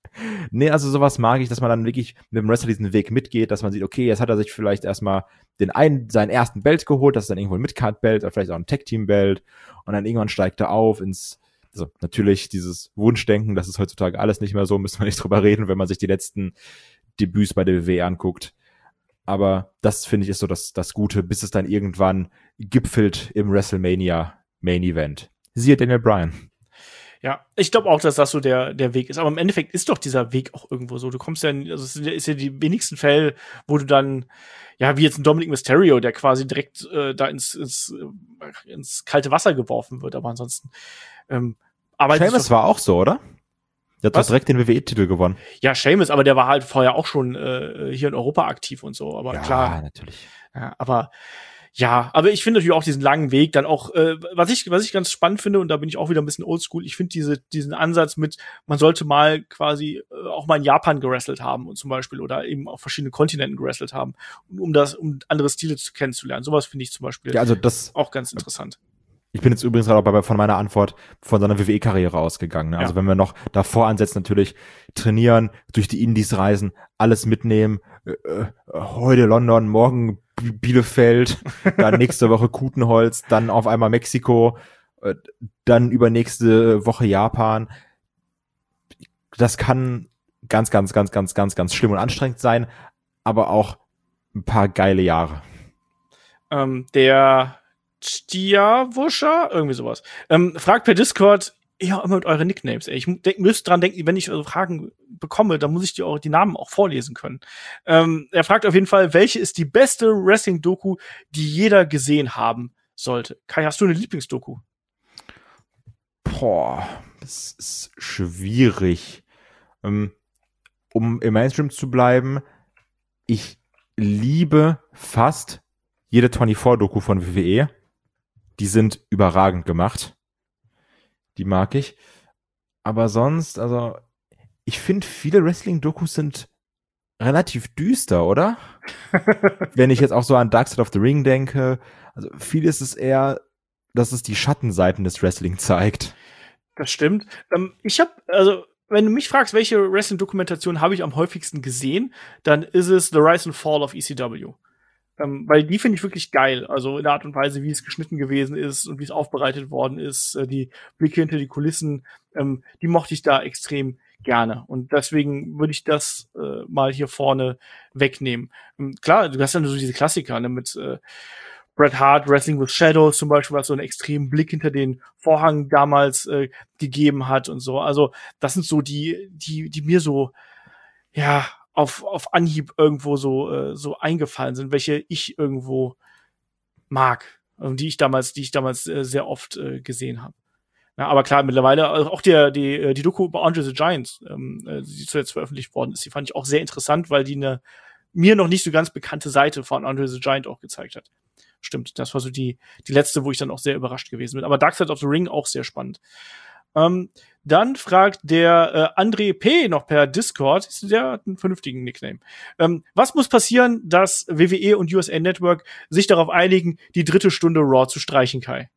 Nee, also sowas mag ich, dass man dann wirklich mit dem Wrestler diesen Weg mitgeht, dass man sieht, okay, jetzt hat er sich vielleicht erstmal den einen, seinen ersten Belt geholt, das ist dann irgendwo ein Midcard-Belt oder vielleicht auch ein Tag-Team-Belt und dann irgendwann steigt er auf ins, also natürlich dieses Wunschdenken, das ist heutzutage alles nicht mehr so, müssen wir nicht drüber reden, wenn man sich die letzten Debüts bei der W W E anguckt. Aber das, finde ich, ist so das, das Gute, bis es dann irgendwann gipfelt im WrestleMania Main Event. Siehe Daniel Bryan. Ja, ich glaube auch, dass das so der, der Weg ist. Aber im Endeffekt ist doch dieser Weg auch irgendwo so. Du kommst ja, also es ist ja die wenigsten Fälle, wo du dann, ja, wie jetzt ein Dominic Mysterio, der quasi direkt äh, da ins, ins, ins kalte Wasser geworfen wird. Aber ansonsten, ähm, aber Sheamus war auch so, oder? Der hat doch direkt den W W E-Titel gewonnen. Ja, Sheamus, aber der war halt vorher auch schon äh, hier in Europa aktiv und so. Aber ja, klar. Ja, natürlich. Ja, aber ja, aber ich finde natürlich auch diesen langen Weg dann auch, äh, was ich was ich ganz spannend finde, und da bin ich auch wieder ein bisschen oldschool, ich finde diese diesen Ansatz mit, man sollte mal quasi äh, auch mal in Japan gewrestelt haben und zum Beispiel oder eben auf verschiedenen Kontinenten gewrestelt haben, um das, um andere Stile zu kennenzulernen. Sowas finde ich zum Beispiel ja, also das auch ganz interessant. Ich bin jetzt übrigens gerade auch bei, von meiner Antwort von seiner W W E-Karriere ausgegangen. Ne? Also ja. Wenn wir noch davor ansetzen, natürlich trainieren, durch die Indies reisen, alles mitnehmen, äh, äh, heute London, morgen Bielefeld, dann nächste Woche Kutenholz, dann auf einmal Mexiko, äh, dann übernächste Woche Japan. Das kann ganz, ganz, ganz, ganz, ganz, ganz schlimm und anstrengend sein, aber auch ein paar geile Jahre. Ähm, der Stiawuscher, irgendwie sowas. Ähm, fragt per Discord, ja, immer mit euren Nicknames, ey. Ich denk, müsst dran denken, wenn ich also Fragen bekomme, dann muss ich die, auch, die Namen auch vorlesen können. Ähm, er fragt auf jeden Fall, welche ist die beste Wrestling-Doku, die jeder gesehen haben sollte? Kai, hast du eine Lieblingsdoku? Boah, das ist schwierig. Um im Mainstream zu bleiben, ich liebe fast jede vierundzwanzig-Doku von W W E. Die sind überragend gemacht. Die mag ich. Aber sonst, also, ich finde, viele Wrestling-Dokus sind relativ düster, oder? Wenn ich jetzt auch so an Dark Side of the Ring denke. Also, viel ist es eher, dass es die Schattenseiten des Wrestling zeigt. Das stimmt. Ähm, ich habe, also, wenn du mich fragst, welche Wrestling-Dokumentation habe ich am häufigsten gesehen, dann ist es The Rise and Fall of E C W. Ähm, weil die finde ich wirklich geil. Also in der Art und Weise, wie es geschnitten gewesen ist und wie es aufbereitet worden ist, äh, die Blicke hinter die Kulissen, ähm, die mochte ich da extrem gerne. Und deswegen würde ich das äh, mal hier vorne wegnehmen. Ähm, klar, du hast dann so diese Klassiker, ne, mit äh, Bret Hart, Wrestling with Shadows zum Beispiel, was so einen extremen Blick hinter den Vorhang damals äh, gegeben hat und so. Also das sind so die, die, die mir so, ja, auf auf Anhieb irgendwo so äh, so eingefallen sind, welche ich irgendwo mag, und die ich damals die ich damals äh, sehr oft äh, gesehen habe. Ja, aber klar, mittlerweile auch der die die Doku über Andre the Giant, ähm, die zuletzt veröffentlicht worden ist, die fand ich auch sehr interessant, weil die eine mir noch nicht so ganz bekannte Seite von Andre the Giant auch gezeigt hat. Stimmt, das war so die die letzte, wo ich dann auch sehr überrascht gewesen bin. Aber Dark Side of the Ring auch sehr spannend. Ähm, dann fragt der äh, André P. noch per Discord, der hat einen vernünftigen Nickname. Ähm, was muss passieren, dass W W E und U S A Network sich darauf einigen, die dritte Stunde Raw zu streichen, Kai?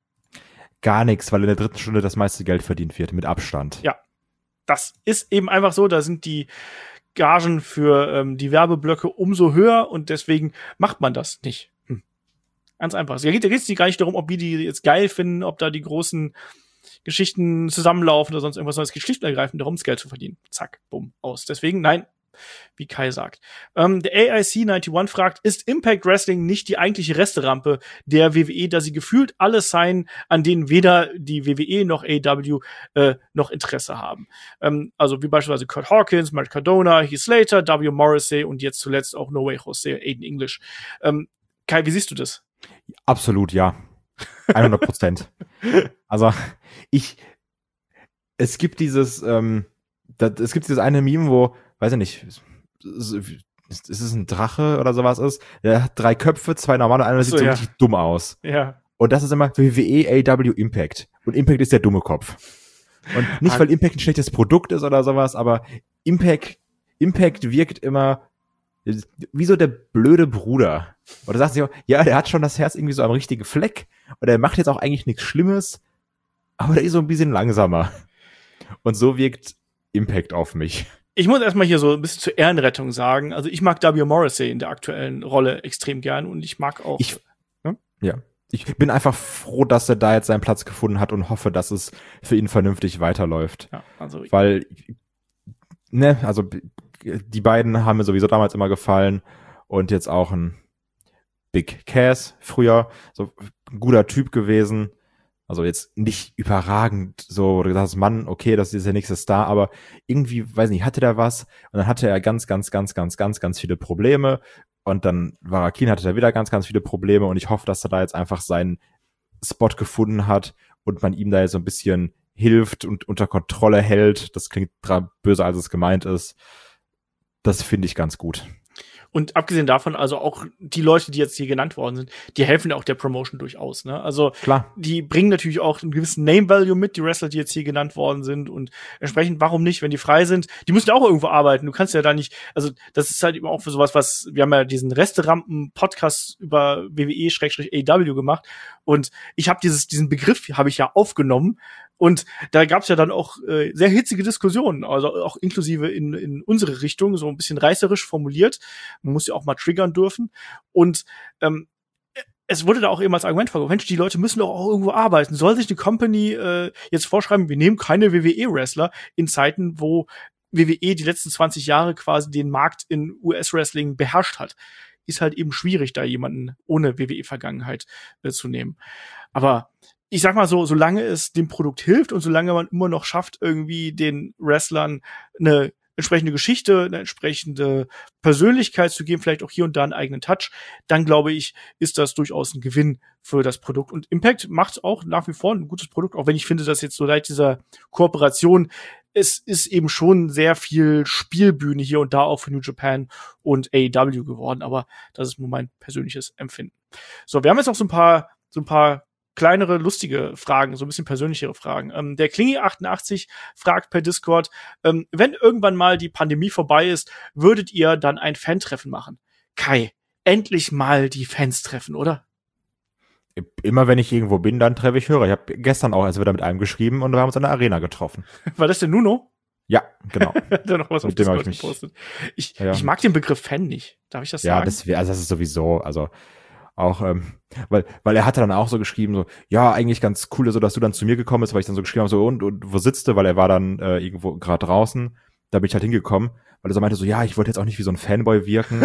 Gar nichts, weil in der dritten Stunde das meiste Geld verdient wird, mit Abstand. Ja, das ist eben einfach so, da sind die Gagen für ähm, die Werbeblöcke umso höher und deswegen macht man das nicht. Hm. Ganz einfach. Da geht es gar nicht darum, ob wir die jetzt geil finden, ob da die großen Geschichten zusammenlaufen oder sonst irgendwas, sondern es geht schlicht und ergreifend darum, das Geld zu verdienen. Zack, bumm, aus. Deswegen, nein, wie Kai sagt. Ähm, der A I C einundneunzig fragt, ist Impact Wrestling nicht die eigentliche Resterampe der W W E, da sie gefühlt alles seien, an denen weder die W W E noch A E W äh, noch Interesse haben? Ähm, also wie beispielsweise Kurt Hawkins, Matt Cardona, Heath Slater, W. Morrissey und jetzt zuletzt auch No Way Jose, Aiden English. Ähm, Kai, wie siehst du das? Absolut, ja. hundert Prozent. Also, ich, es gibt dieses, ähm, das, es gibt dieses eine Meme, wo, weiß ich nicht, ist es ein Drache oder sowas ist, der hat drei Köpfe, zwei normale, einer sieht so, so ja. richtig dumm aus. Ja. Und das ist immer W W E, A E W, Impact. Und Impact ist der dumme Kopf. Und nicht, weil Impact ein schlechtes Produkt ist oder sowas, aber Impact, Impact wirkt immer wie so der blöde Bruder. Oder sagt sich auch, ja, der hat schon das Herz irgendwie so am richtigen Fleck und er macht jetzt auch eigentlich nichts Schlimmes, aber der ist so ein bisschen langsamer. Und so wirkt Impact auf mich. Ich muss erstmal hier so ein bisschen zur Ehrenrettung sagen. Also ich mag W. Morrissey in der aktuellen Rolle extrem gern und ich mag auch. Ich, ne? Ja. Ich bin einfach froh, dass er da jetzt seinen Platz gefunden hat und hoffe, dass es für ihn vernünftig weiterläuft. Ja, also Weil, ne, also die beiden haben mir sowieso damals immer gefallen und jetzt auch ein Big Cass früher, so ein guter Typ gewesen. Also jetzt nicht überragend, so, wo du gesagt hast, Mann, okay, das ist der nächste Star, aber irgendwie, weiß nicht, hatte der was und dann hatte er ganz, ganz, ganz, ganz, ganz, ganz viele Probleme und dann Warakin hatte er wieder ganz, ganz viele Probleme und ich hoffe, dass er da jetzt einfach seinen Spot gefunden hat und man ihm da jetzt so ein bisschen hilft und unter Kontrolle hält. Das klingt böser, als es gemeint ist. Das finde ich ganz gut. Und abgesehen davon, also auch die Leute, die jetzt hier genannt worden sind, die helfen ja auch der Promotion durchaus, ne? Also, klar, die bringen natürlich auch einen gewissen Name-Value mit, die Wrestler, die jetzt hier genannt worden sind. Und entsprechend, warum nicht, wenn die frei sind? Die müssen ja auch irgendwo arbeiten. Du kannst ja da nicht, also, das ist halt eben auch für sowas, was, wir haben ja diesen Resterampen-Podcast über W W E-A E W gemacht. Und ich habe dieses, diesen Begriff habe ich ja aufgenommen. Und da gab es ja dann auch äh, sehr hitzige Diskussionen, also auch inklusive in, in unsere Richtung, so ein bisschen reißerisch formuliert. Man muss ja auch mal triggern dürfen. Und ähm, es wurde da auch eben als Argument vorgebracht, Mensch, die Leute müssen doch auch irgendwo arbeiten. Soll sich eine Company äh, jetzt vorschreiben, wir nehmen keine W W E-Wrestler in Zeiten, wo W W E die letzten zwanzig Jahre quasi den Markt in U S-Wrestling beherrscht hat? Ist halt eben schwierig, da jemanden ohne W W E-Vergangenheit äh, zu nehmen. Aber ich sag mal so, solange es dem Produkt hilft und solange man immer noch schafft, irgendwie den Wrestlern eine entsprechende Geschichte, eine entsprechende Persönlichkeit zu geben, vielleicht auch hier und da einen eigenen Touch, dann glaube ich, ist das durchaus ein Gewinn für das Produkt. Und Impact macht auch nach wie vor ein gutes Produkt, auch wenn ich finde, dass jetzt so seit dieser Kooperation, es ist eben schon sehr viel Spielbühne hier und da auch für New Japan und A E W geworden, aber das ist nur mein persönliches Empfinden. So, wir haben jetzt noch so ein paar, so ein paar kleinere, lustige Fragen, so ein bisschen persönlichere Fragen. Ähm, der Klingi achtundachtzig fragt per Discord, ähm, wenn irgendwann mal die Pandemie vorbei ist, würdet ihr dann ein Fan-Treffen machen? Kai, endlich mal die Fans treffen, oder? Immer wenn ich irgendwo bin, dann treffe ich Hörer. Ich habe gestern auch erst wieder mit einem geschrieben und wir haben uns in der Arena getroffen. War das der Nuno? Ja, genau. Hat er noch was auf Discord gepostet? Ich, ja. ich mag den Begriff Fan nicht. Darf ich das ja, sagen? Das wär, also das ist sowieso, also auch, ähm, weil, weil er hatte dann auch so geschrieben, so, ja, eigentlich ganz cool, so dass du dann zu mir gekommen bist, weil ich dann so geschrieben habe, so, und, und wo sitzt du? Weil er war dann äh, irgendwo gerade draußen, da bin ich halt hingekommen, weil er so meinte, so, ja, ich wollte jetzt auch nicht wie so ein Fanboy wirken.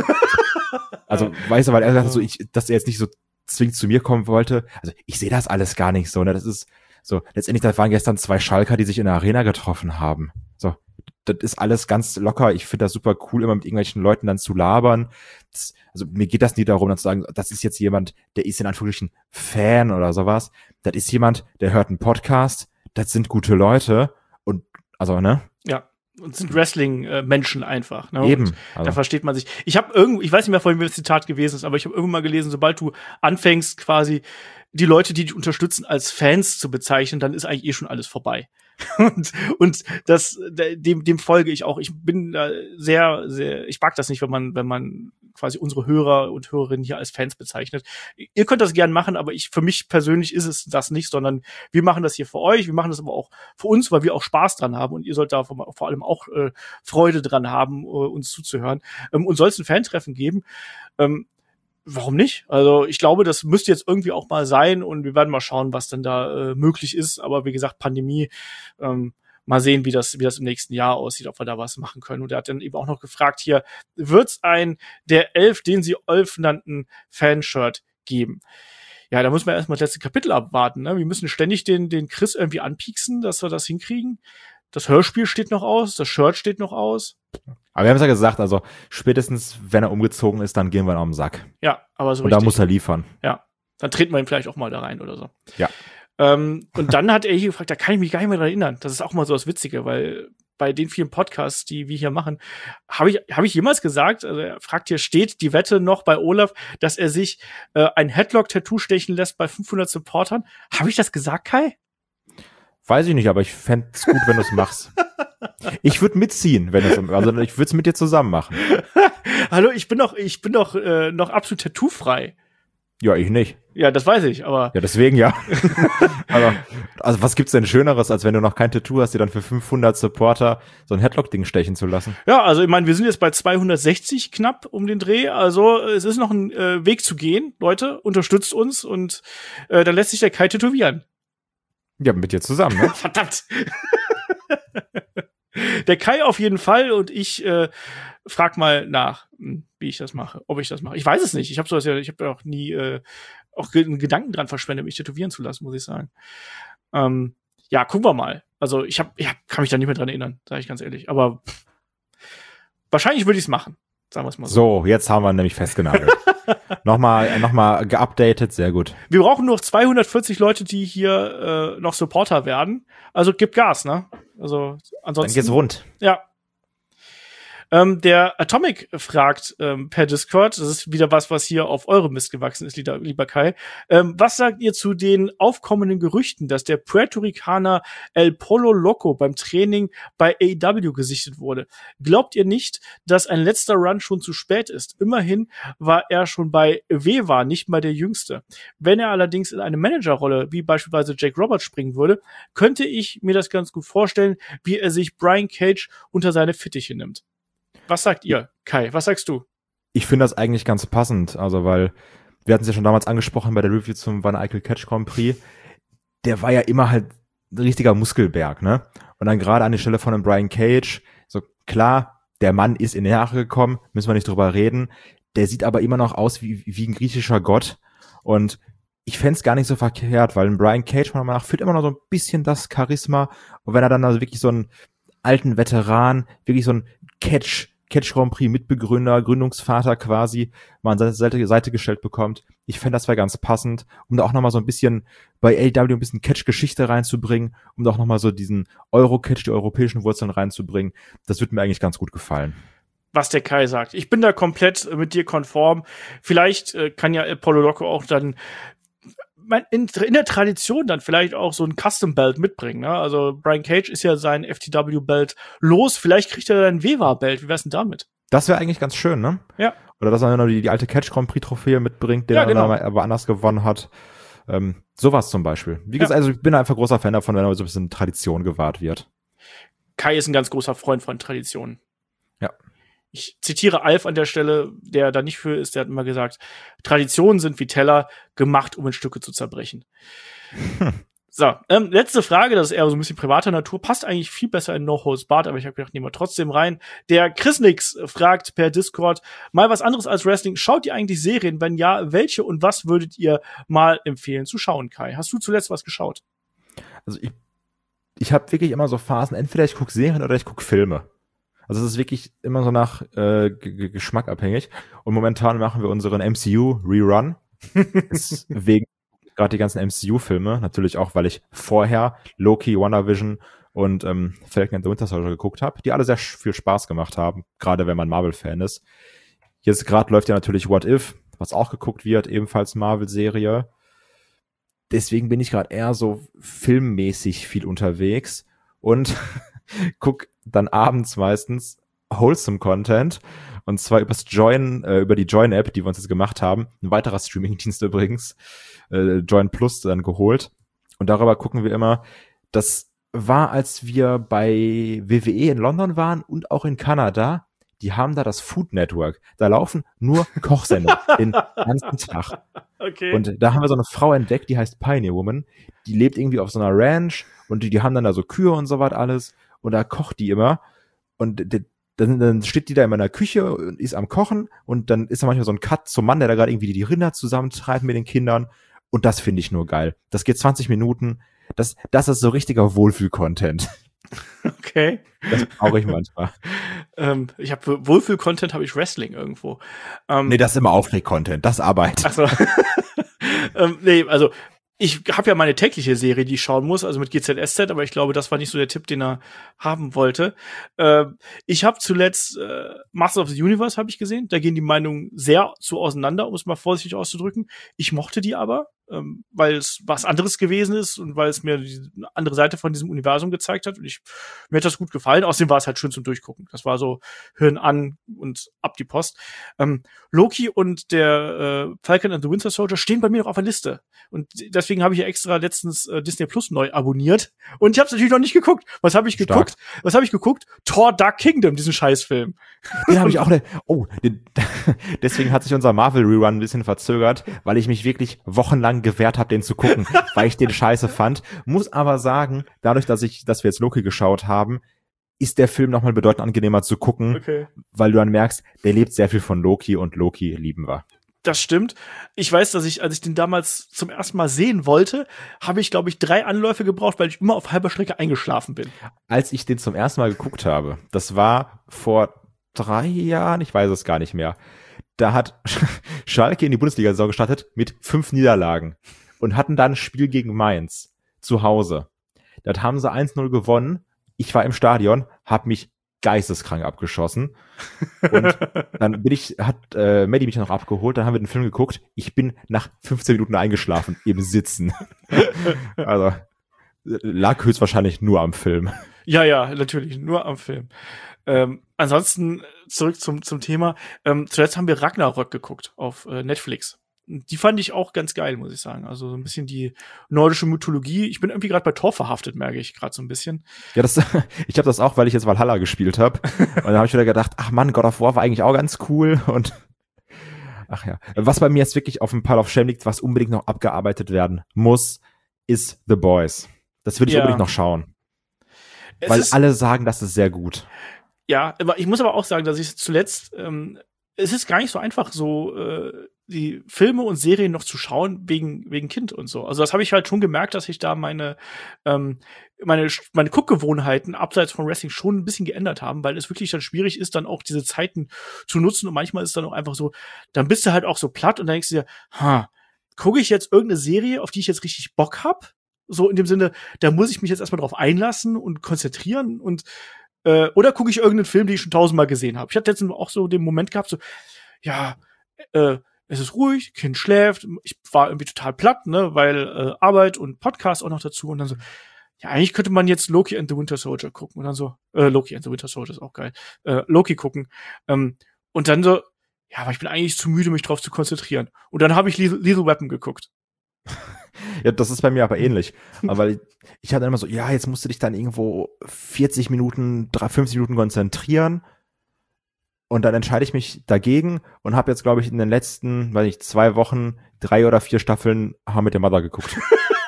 also, weißt du, weil er sagte so, ich, dass er jetzt nicht so zwingend zu mir kommen wollte. Also, ich sehe das alles gar nicht so, ne, das ist so, letztendlich, das waren gestern zwei Schalker, die sich in der Arena getroffen haben. So, das ist alles ganz locker. Ich finde das super cool, immer mit irgendwelchen Leuten dann zu labern. Das, also mir geht das nie darum, dann zu sagen, das ist jetzt jemand, der ist in Anführungsstrichen Fan oder sowas. Das ist jemand, der hört einen Podcast. Das sind gute Leute. Und, also, ne? Ja. Und sind Wrestling-Menschen einfach. Ne? Eben. Also. Da versteht man sich. Ich habe irgendwo, ich weiß nicht mehr, vorhin, wie das Zitat gewesen ist, aber ich habe irgendwann mal gelesen, sobald du anfängst, quasi die Leute, die dich unterstützen, als Fans zu bezeichnen, dann ist eigentlich eh schon alles vorbei. und, und das, dem, dem folge ich auch. Ich bin da sehr, sehr, ich mag das nicht, wenn man, wenn man quasi unsere Hörer und Hörerinnen hier als Fans bezeichnet. Ihr könnt das gern machen, aber ich, für mich persönlich ist es das nicht, sondern wir machen das hier für euch, wir machen das aber auch für uns, weil wir auch Spaß dran haben und ihr sollt da vor, vor allem auch äh, Freude dran haben, uh, uns zuzuhören. Ähm, und soll es ein Fan-Treffen geben? Ähm, Warum nicht? Also ich glaube, das müsste jetzt irgendwie auch mal sein und wir werden mal schauen, was dann da äh, möglich ist. Aber wie gesagt, Pandemie, ähm, mal sehen, wie das, wie das im nächsten Jahr aussieht, ob wir da was machen können. Und er hat dann eben auch noch gefragt hier, wird's ein der elf, den sie Olf nannten, Fanshirt geben? Ja, da müssen wir erstmal das letzte Kapitel abwarten. Ne? Wir müssen ständig den, den Chris irgendwie anpieksen, dass wir das hinkriegen. Das Hörspiel steht noch aus, das Shirt steht noch aus. Aber wir haben es ja gesagt, also spätestens, wenn er umgezogen ist, dann gehen wir ihn auf den Sack. Ja, aber so und richtig. Und da muss er liefern. Ja, dann treten wir ihn vielleicht auch mal da rein oder so. Ja. Ähm, und dann hat er hier gefragt, da kann ich mich gar nicht mehr dran erinnern. Das ist auch mal so das Witzige, weil bei den vielen Podcasts, die wir hier machen, habe ich habe ich jemals gesagt, also er fragt hier, steht die Wette noch bei Olaf, dass er sich äh, ein Headlock-Tattoo stechen lässt bei fünfhundert Supportern? Habe ich das gesagt, Kai? Weiß ich nicht, aber ich fände es gut, wenn du es machst. Ich würde mitziehen, wenn es, also ich würde es mit dir zusammen machen. Hallo, ich bin doch, ich bin doch äh, noch absolut tattoofrei. Ja, ich nicht. Ja, das weiß ich, aber. Ja, deswegen ja. aber, also was gibt's denn Schöneres, als wenn du noch kein Tattoo hast, dir dann für fünfhundert Supporter so ein Headlock-Ding stechen zu lassen? Ja, also ich meine, wir sind jetzt bei zweihundertsechzig knapp um den Dreh, also es ist noch ein äh, Weg zu gehen. Leute, unterstützt uns und äh, dann lässt sich der Kai tätowieren. Ja, mit dir zusammen, ne? Verdammt. Der Kai auf jeden Fall und ich äh, frag mal nach, wie ich das mache, ob ich das mache. Ich weiß es nicht. Ich habe sowas ja, ich habe ja auch nie äh, auch einen Gedanken dran verschwendet, mich tätowieren zu lassen, muss ich sagen. Ähm, ja, gucken wir mal. Also ich hab, ich hab, kann mich da nicht mehr dran erinnern, sage ich ganz ehrlich. Aber pff, wahrscheinlich würde ich es machen, sagen wir es mal so. So, jetzt haben wir nämlich festgenagelt. nochmal, nochmal geupdatet, sehr gut. Wir brauchen noch zweihundertvierzig Leute, die hier äh, noch Supporter werden. Also gib Gas, ne? Also ansonsten. Dann geht's rund. Ja. Ähm, der Atomic fragt ähm, per Discord, das ist wieder was, was hier auf eure Mist gewachsen ist, lieber, lieber Kai. Ähm, was sagt ihr zu den aufkommenden Gerüchten, dass der Puerto Ricaner El Polo Loco beim Training bei A E W gesichtet wurde? Glaubt ihr nicht, dass ein letzter Run schon zu spät ist? Immerhin war er schon bei W W A nicht mal der Jüngste. Wenn er allerdings in eine Managerrolle, wie beispielsweise Jake Roberts, springen würde, könnte ich mir das ganz gut vorstellen, wie er sich Brian Cage unter seine Fittiche nimmt. Was sagt ihr, Kai? Was sagst du? Ich finde das eigentlich ganz passend, also weil wir hatten es ja schon damals angesprochen bei der Review zum Van Eichel Catch Grand Prix. Der war ja immer halt ein richtiger Muskelberg, ne? Und dann gerade an die Stelle von einem Brian Cage, so klar, der Mann ist in die Jahre gekommen, müssen wir nicht drüber reden. Der sieht aber immer noch aus wie, wie ein griechischer Gott. Und ich fänd's gar nicht so verkehrt, weil ein Brian Cage meiner Meinung nach führt immer noch so ein bisschen das Charisma. Und wenn er dann also wirklich so einen alten Veteran, wirklich so ein Catch Catch Grand Prix Mitbegründer, Gründungsvater quasi, mal an seine Seite, Seite gestellt bekommt. Ich fände, das wäre ganz passend, um da auch nochmal so ein bisschen bei A E W ein bisschen Catch-Geschichte reinzubringen, um da auch nochmal so diesen Euro-Catch, die europäischen Wurzeln reinzubringen. Das wird mir eigentlich ganz gut gefallen. Was der Kai sagt. Ich bin da komplett mit dir konform. Vielleicht äh, kann ja El Polo Loco auch dann in, in der Tradition dann vielleicht auch so ein Custom-Belt mitbringen. Ne? Also Brian Cage ist ja sein F T W-Belt los. Vielleicht kriegt er dann ein W W A-Belt. Wie wär's denn damit? Das wäre eigentlich ganz schön, ne? Ja. Oder dass er noch die, die alte Catch Grand Prix-Trophäe mitbringt, der ja, genau. er aber anders gewonnen hat. Ähm, sowas zum Beispiel. Wie gesagt, ja. Also ich bin einfach großer Fan davon, wenn aber so ein bisschen Tradition gewahrt wird. Kai ist ein ganz großer Freund von Traditionen. Ja. Ich zitiere Alf an der Stelle, der da nicht für ist, der hat immer gesagt, Traditionen sind wie Teller, gemacht, um in Stücke zu zerbrechen. Hm. So, ähm, letzte Frage, das ist eher so ein bisschen privater Natur, passt eigentlich viel besser in No Holds Barred, aber ich habe gedacht, nehmen wir trotzdem rein. Der Chris Nix fragt per Discord, mal was anderes als Wrestling, schaut ihr eigentlich Serien? Wenn ja, welche und was würdet ihr mal empfehlen zu schauen, Kai? Hast du zuletzt was geschaut? Also ich, ich habe wirklich immer so Phasen, entweder ich gucke Serien oder ich gucke Filme. Also es ist wirklich immer so nach äh, G- Geschmack abhängig. Und momentan machen wir unseren M C U-Rerun. Wegen gerade die ganzen M C U-Filme. Natürlich auch, weil ich vorher Loki, WandaVision und ähm, Falcon and the Winter Soldier geguckt habe, die alle sehr sch- viel Spaß gemacht haben, gerade wenn man Marvel-Fan ist. Jetzt gerade läuft ja natürlich What If, was auch geguckt wird, ebenfalls Marvel-Serie. Deswegen bin ich gerade eher so filmmäßig viel unterwegs und guck dann abends meistens wholesome Content und zwar übers Join, äh, über die Join-App, die wir uns jetzt gemacht haben. Ein weiterer Streaming-Dienst übrigens, äh, Join Plus dann geholt und darüber gucken wir immer. Das war, als wir bei W W E in London waren und auch in Kanada. Die haben da das Food Network. Da laufen nur Kochsendungen den ganzen Tag. Okay. Und da haben wir so eine Frau entdeckt, die heißt Pioneer Woman. Die lebt irgendwie auf so einer Ranch und die, die haben dann da so Kühe und so was alles. Und da kocht die immer. Und de, dann, dann steht die da in meiner Küche und ist am Kochen. Und dann ist da manchmal so ein Cut zum Mann, der da gerade irgendwie die Rinder zusammentreibt mit den Kindern. Und das finde ich nur geil. Das geht zwanzig Minuten. Das, das ist so richtiger Wohlfühl-Content. Okay. Das brauche ich manchmal. ähm, ich habe für Wohlfühl-Content habe ich Wrestling irgendwo. Ähm, nee, das ist immer Aufreg-Content. Das ist Arbeit. Ach so. ähm, nee, also ich habe ja meine tägliche Serie, die ich schauen muss, also mit G Z S Z, aber ich glaube, das war nicht so der Tipp, den er haben wollte. Äh, ich habe zuletzt äh, Masters of the Universe habe ich gesehen. Da gehen die Meinungen sehr zu auseinander, um es mal vorsichtig auszudrücken. Ich mochte die aber. ähm, weil es was anderes gewesen ist und weil es mir die andere Seite von diesem Universum gezeigt hat. Und ich, mir hat das gut gefallen. Außerdem war es halt schön zum Durchgucken. Das war so Hirn an und ab die Post. Ähm, Loki und der äh, Falcon and the Winter Soldier stehen bei mir noch auf der Liste. Und deswegen habe ich ja extra letztens äh, Disney Plus neu abonniert. Und ich habe es natürlich noch nicht geguckt. Was habe ich geguckt? Stark. Was habe ich geguckt? Thor Dark Kingdom, diesen Scheißfilm. Den habe ich auch. Ne, oh, den, deswegen hat sich unser Marvel-Rerun ein bisschen verzögert, weil ich mich wirklich wochenlang gewehrt habe, den zu gucken, weil ich den scheiße fand. Muss aber sagen, dadurch, dass ich, dass wir jetzt Loki geschaut haben, ist der Film nochmal bedeutend angenehmer zu gucken, okay. weil du dann merkst, der lebt sehr viel von Loki und Loki lieben wir. Das stimmt. Ich weiß, dass ich, als ich den damals zum ersten Mal sehen wollte, habe ich, glaube ich, drei Anläufe gebraucht, weil ich immer auf halber Strecke eingeschlafen bin. Als ich den zum ersten Mal geguckt habe, das war vor drei Jahren, ich weiß es gar nicht mehr, da hat Schalke in die Bundesliga-Saison gestartet mit fünf Niederlagen und hatten dann ein Spiel gegen Mainz zu Hause. Das haben sie eins null gewonnen. Ich war im Stadion, habe mich geisteskrank abgeschossen. Und dann bin ich, hat äh, Maddie mich noch abgeholt, dann haben wir den Film geguckt. Ich bin nach fünfzehn Minuten eingeschlafen im Sitzen. Also lag höchstwahrscheinlich nur am Film. Ja, ja, natürlich, nur am Film. Ähm, ansonsten zurück zum zum Thema. Ähm, zuletzt haben wir Ragnarök geguckt auf äh, Netflix. Die fand ich auch ganz geil, muss ich sagen. Also so ein bisschen die nordische Mythologie. Ich bin irgendwie gerade bei Thor verhaftet, merke ich gerade so ein bisschen. Ja, das, ich habe das auch, weil ich jetzt Valhalla gespielt habe. Und dann habe ich wieder gedacht, ach Mann, God of War war eigentlich auch ganz cool. Und ach ja, was bei mir jetzt wirklich auf dem Pile of Shame liegt, was unbedingt noch abgearbeitet werden muss, ist The Boys. Das will ich ja. unbedingt noch schauen. Es weil alle sagen, das ist sehr gut. Ja, aber ich muss aber auch sagen, dass ich zuletzt, ähm, es ist gar nicht so einfach, so äh, die Filme und Serien noch zu schauen wegen wegen Kind und so. Also das habe ich halt schon gemerkt, dass ich da meine ähm, meine meine Guckgewohnheiten abseits von Wrestling schon ein bisschen geändert haben, weil es wirklich dann schwierig ist, dann auch diese Zeiten zu nutzen. Und manchmal ist es dann auch einfach so, dann bist du halt auch so platt und dann denkst du dir, ha, gucke ich jetzt irgendeine Serie, auf die ich jetzt richtig Bock hab? So in dem Sinne, da muss ich mich jetzt erstmal drauf einlassen und konzentrieren und äh, oder gucke ich irgendeinen Film, den ich schon tausendmal gesehen habe. Ich hatte letztens auch so den Moment gehabt, so, ja, äh, es ist ruhig, Kind schläft, ich war irgendwie total platt, ne, weil äh, Arbeit und Podcast auch noch dazu und dann so, ja, eigentlich könnte man jetzt Loki and the Winter Soldier gucken und dann so, äh, Loki and the Winter Soldier ist auch geil, äh, Loki gucken ähm, und dann so, ja, aber ich bin eigentlich zu müde, mich drauf zu konzentrieren. Und dann habe ich Lethal, Lethal Weapon geguckt. Ja, das ist bei mir aber ähnlich. Aber ich, ich hatte immer so, ja, jetzt musst du dich dann irgendwo vierzig Minuten, fünfzig Minuten konzentrieren. Und dann entscheide ich mich dagegen und habe jetzt, glaube ich, in den letzten, weiß ich, zwei Wochen drei oder vier Staffeln How I Met Your Mother geguckt.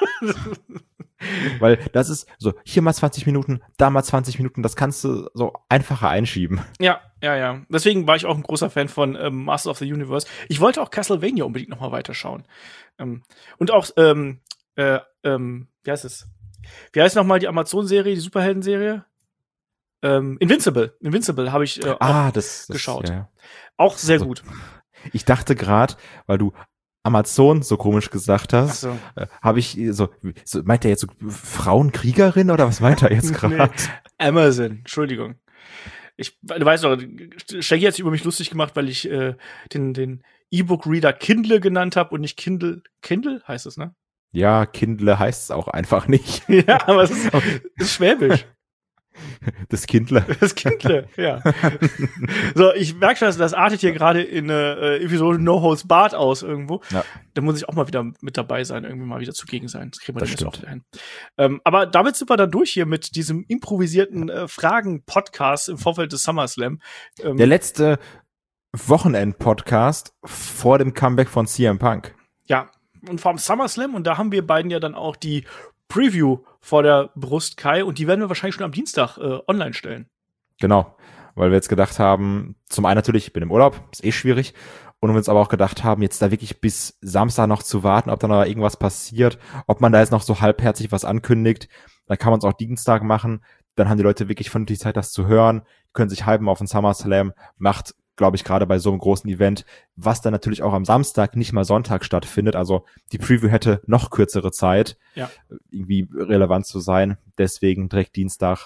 Weil das ist so, hier mal zwanzig Minuten, da mal zwanzig Minuten, das kannst du so einfacher einschieben. Ja, ja, ja. Deswegen war ich auch ein großer Fan von ähm, Masters of the Universe. Ich wollte auch Castlevania unbedingt noch mal weiterschauen. Ähm, und auch, ähm, äh, ähm, wie heißt es? Wie heißt noch mal die Amazon-Serie, die Superhelden-Serie? Ähm, Invincible. Invincible habe ich äh, ah, auch das, das, geschaut. Ja. Auch sehr also, gut. Ich dachte gerade, weil du Amazon so komisch gesagt hast, so. äh, habe ich so, so, meint er jetzt so Frauenkriegerin oder was meint er jetzt gerade? Nee, Amazon, Entschuldigung. Ich, du weißt doch, Shaggy hat sich über mich lustig gemacht, weil ich äh, den, den E-Book-Reader Kindle genannt habe und nicht Kindle. Kindle heißt es, ne? Ja, Kindle heißt es auch einfach nicht. Ja, aber es ist, ist Schwäbisch. Das Kindle. Das Kindle, ja. So, ich merke schon, das artet hier gerade in eine äh, Episode No Holds Barred aus irgendwo. Ja. Da muss ich auch mal wieder mit dabei sein, irgendwie mal wieder zugegen sein. Das kriegen wir dann jetzt auch wieder hin. Ähm, aber damit sind wir dann durch hier mit diesem improvisierten äh, Fragen-Podcast im Vorfeld des SummerSlam. Ähm, Der letzte Wochenend-Podcast vor dem Comeback von C M Punk. Ja, und vom SummerSlam. Und da haben wir beiden ja dann auch die Preview vor der Brust, Kai, und die werden wir wahrscheinlich schon am Dienstag äh, online stellen. Genau, weil wir jetzt gedacht haben, zum einen natürlich, ich bin im Urlaub, ist eh schwierig, und wir uns aber auch gedacht haben, jetzt da wirklich bis Samstag noch zu warten, ob da noch irgendwas passiert, ob man da jetzt noch so halbherzig was ankündigt, dann kann man es auch Dienstag machen, dann haben die Leute wirklich vernünftig Zeit, das zu hören, können sich hypen auf den SummerSlam, macht, glaube ich, gerade bei so einem großen Event, was dann natürlich auch am Samstag, nicht mal Sonntag stattfindet. Also die Preview hätte noch kürzere Zeit, ja. irgendwie relevant zu sein. Deswegen direkt Dienstag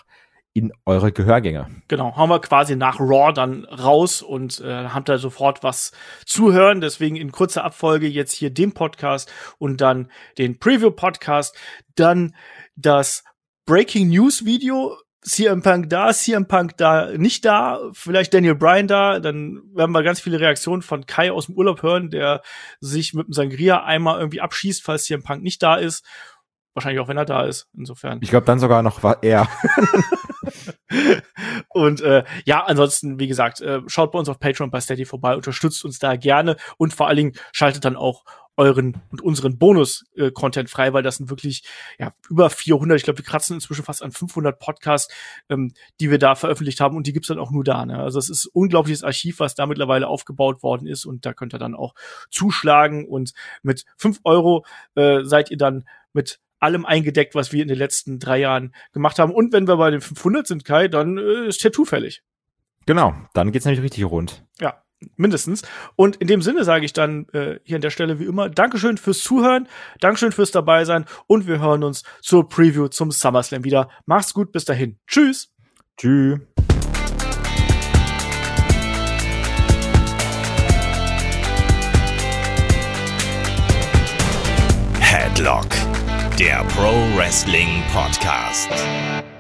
in eure Gehörgänge. Genau, hauen wir quasi nach Raw dann raus und äh, habt da sofort was zu hören. Deswegen in kurzer Abfolge jetzt hier den Podcast und dann den Preview-Podcast, dann das Breaking News Video, C M Punk da, C M Punk da, nicht da, vielleicht Daniel Bryan da, dann werden wir ganz viele Reaktionen von Kai aus dem Urlaub hören, der sich mit dem Sangria einmal irgendwie abschießt, falls C M Punk nicht da ist. Wahrscheinlich auch, wenn er da ist, insofern. Ich glaube, dann sogar noch war er. Und äh, ja, ansonsten, wie gesagt, äh, schaut bei uns auf Patreon, bei Steady vorbei, unterstützt uns da gerne und vor allen Dingen schaltet dann auch euren und unseren Bonus-Content äh, frei, weil das sind wirklich ja über vierhundert, ich glaube, wir kratzen inzwischen fast an fünfhundert Podcasts, ähm, die wir da veröffentlicht haben und die gibt's dann auch nur da. Ne? Also es ist ein unglaubliches Archiv, was da mittlerweile aufgebaut worden ist und da könnt ihr dann auch zuschlagen und mit fünf Euro äh, seid ihr dann mit allem eingedeckt, was wir in den letzten drei Jahren gemacht haben. Und wenn wir bei den fünfhundert sind, Kai, dann äh, ist Tattoo fällig. Genau, dann geht's nämlich richtig rund. Ja, mindestens. Und in dem Sinne sage ich dann äh, hier an der Stelle wie immer Dankeschön fürs Zuhören, Dankeschön fürs dabei sein und wir hören uns zur Preview zum SummerSlam wieder. Macht's gut, bis dahin. Tschüss. Tschüss. Headlock, der Pro Wrestling Podcast.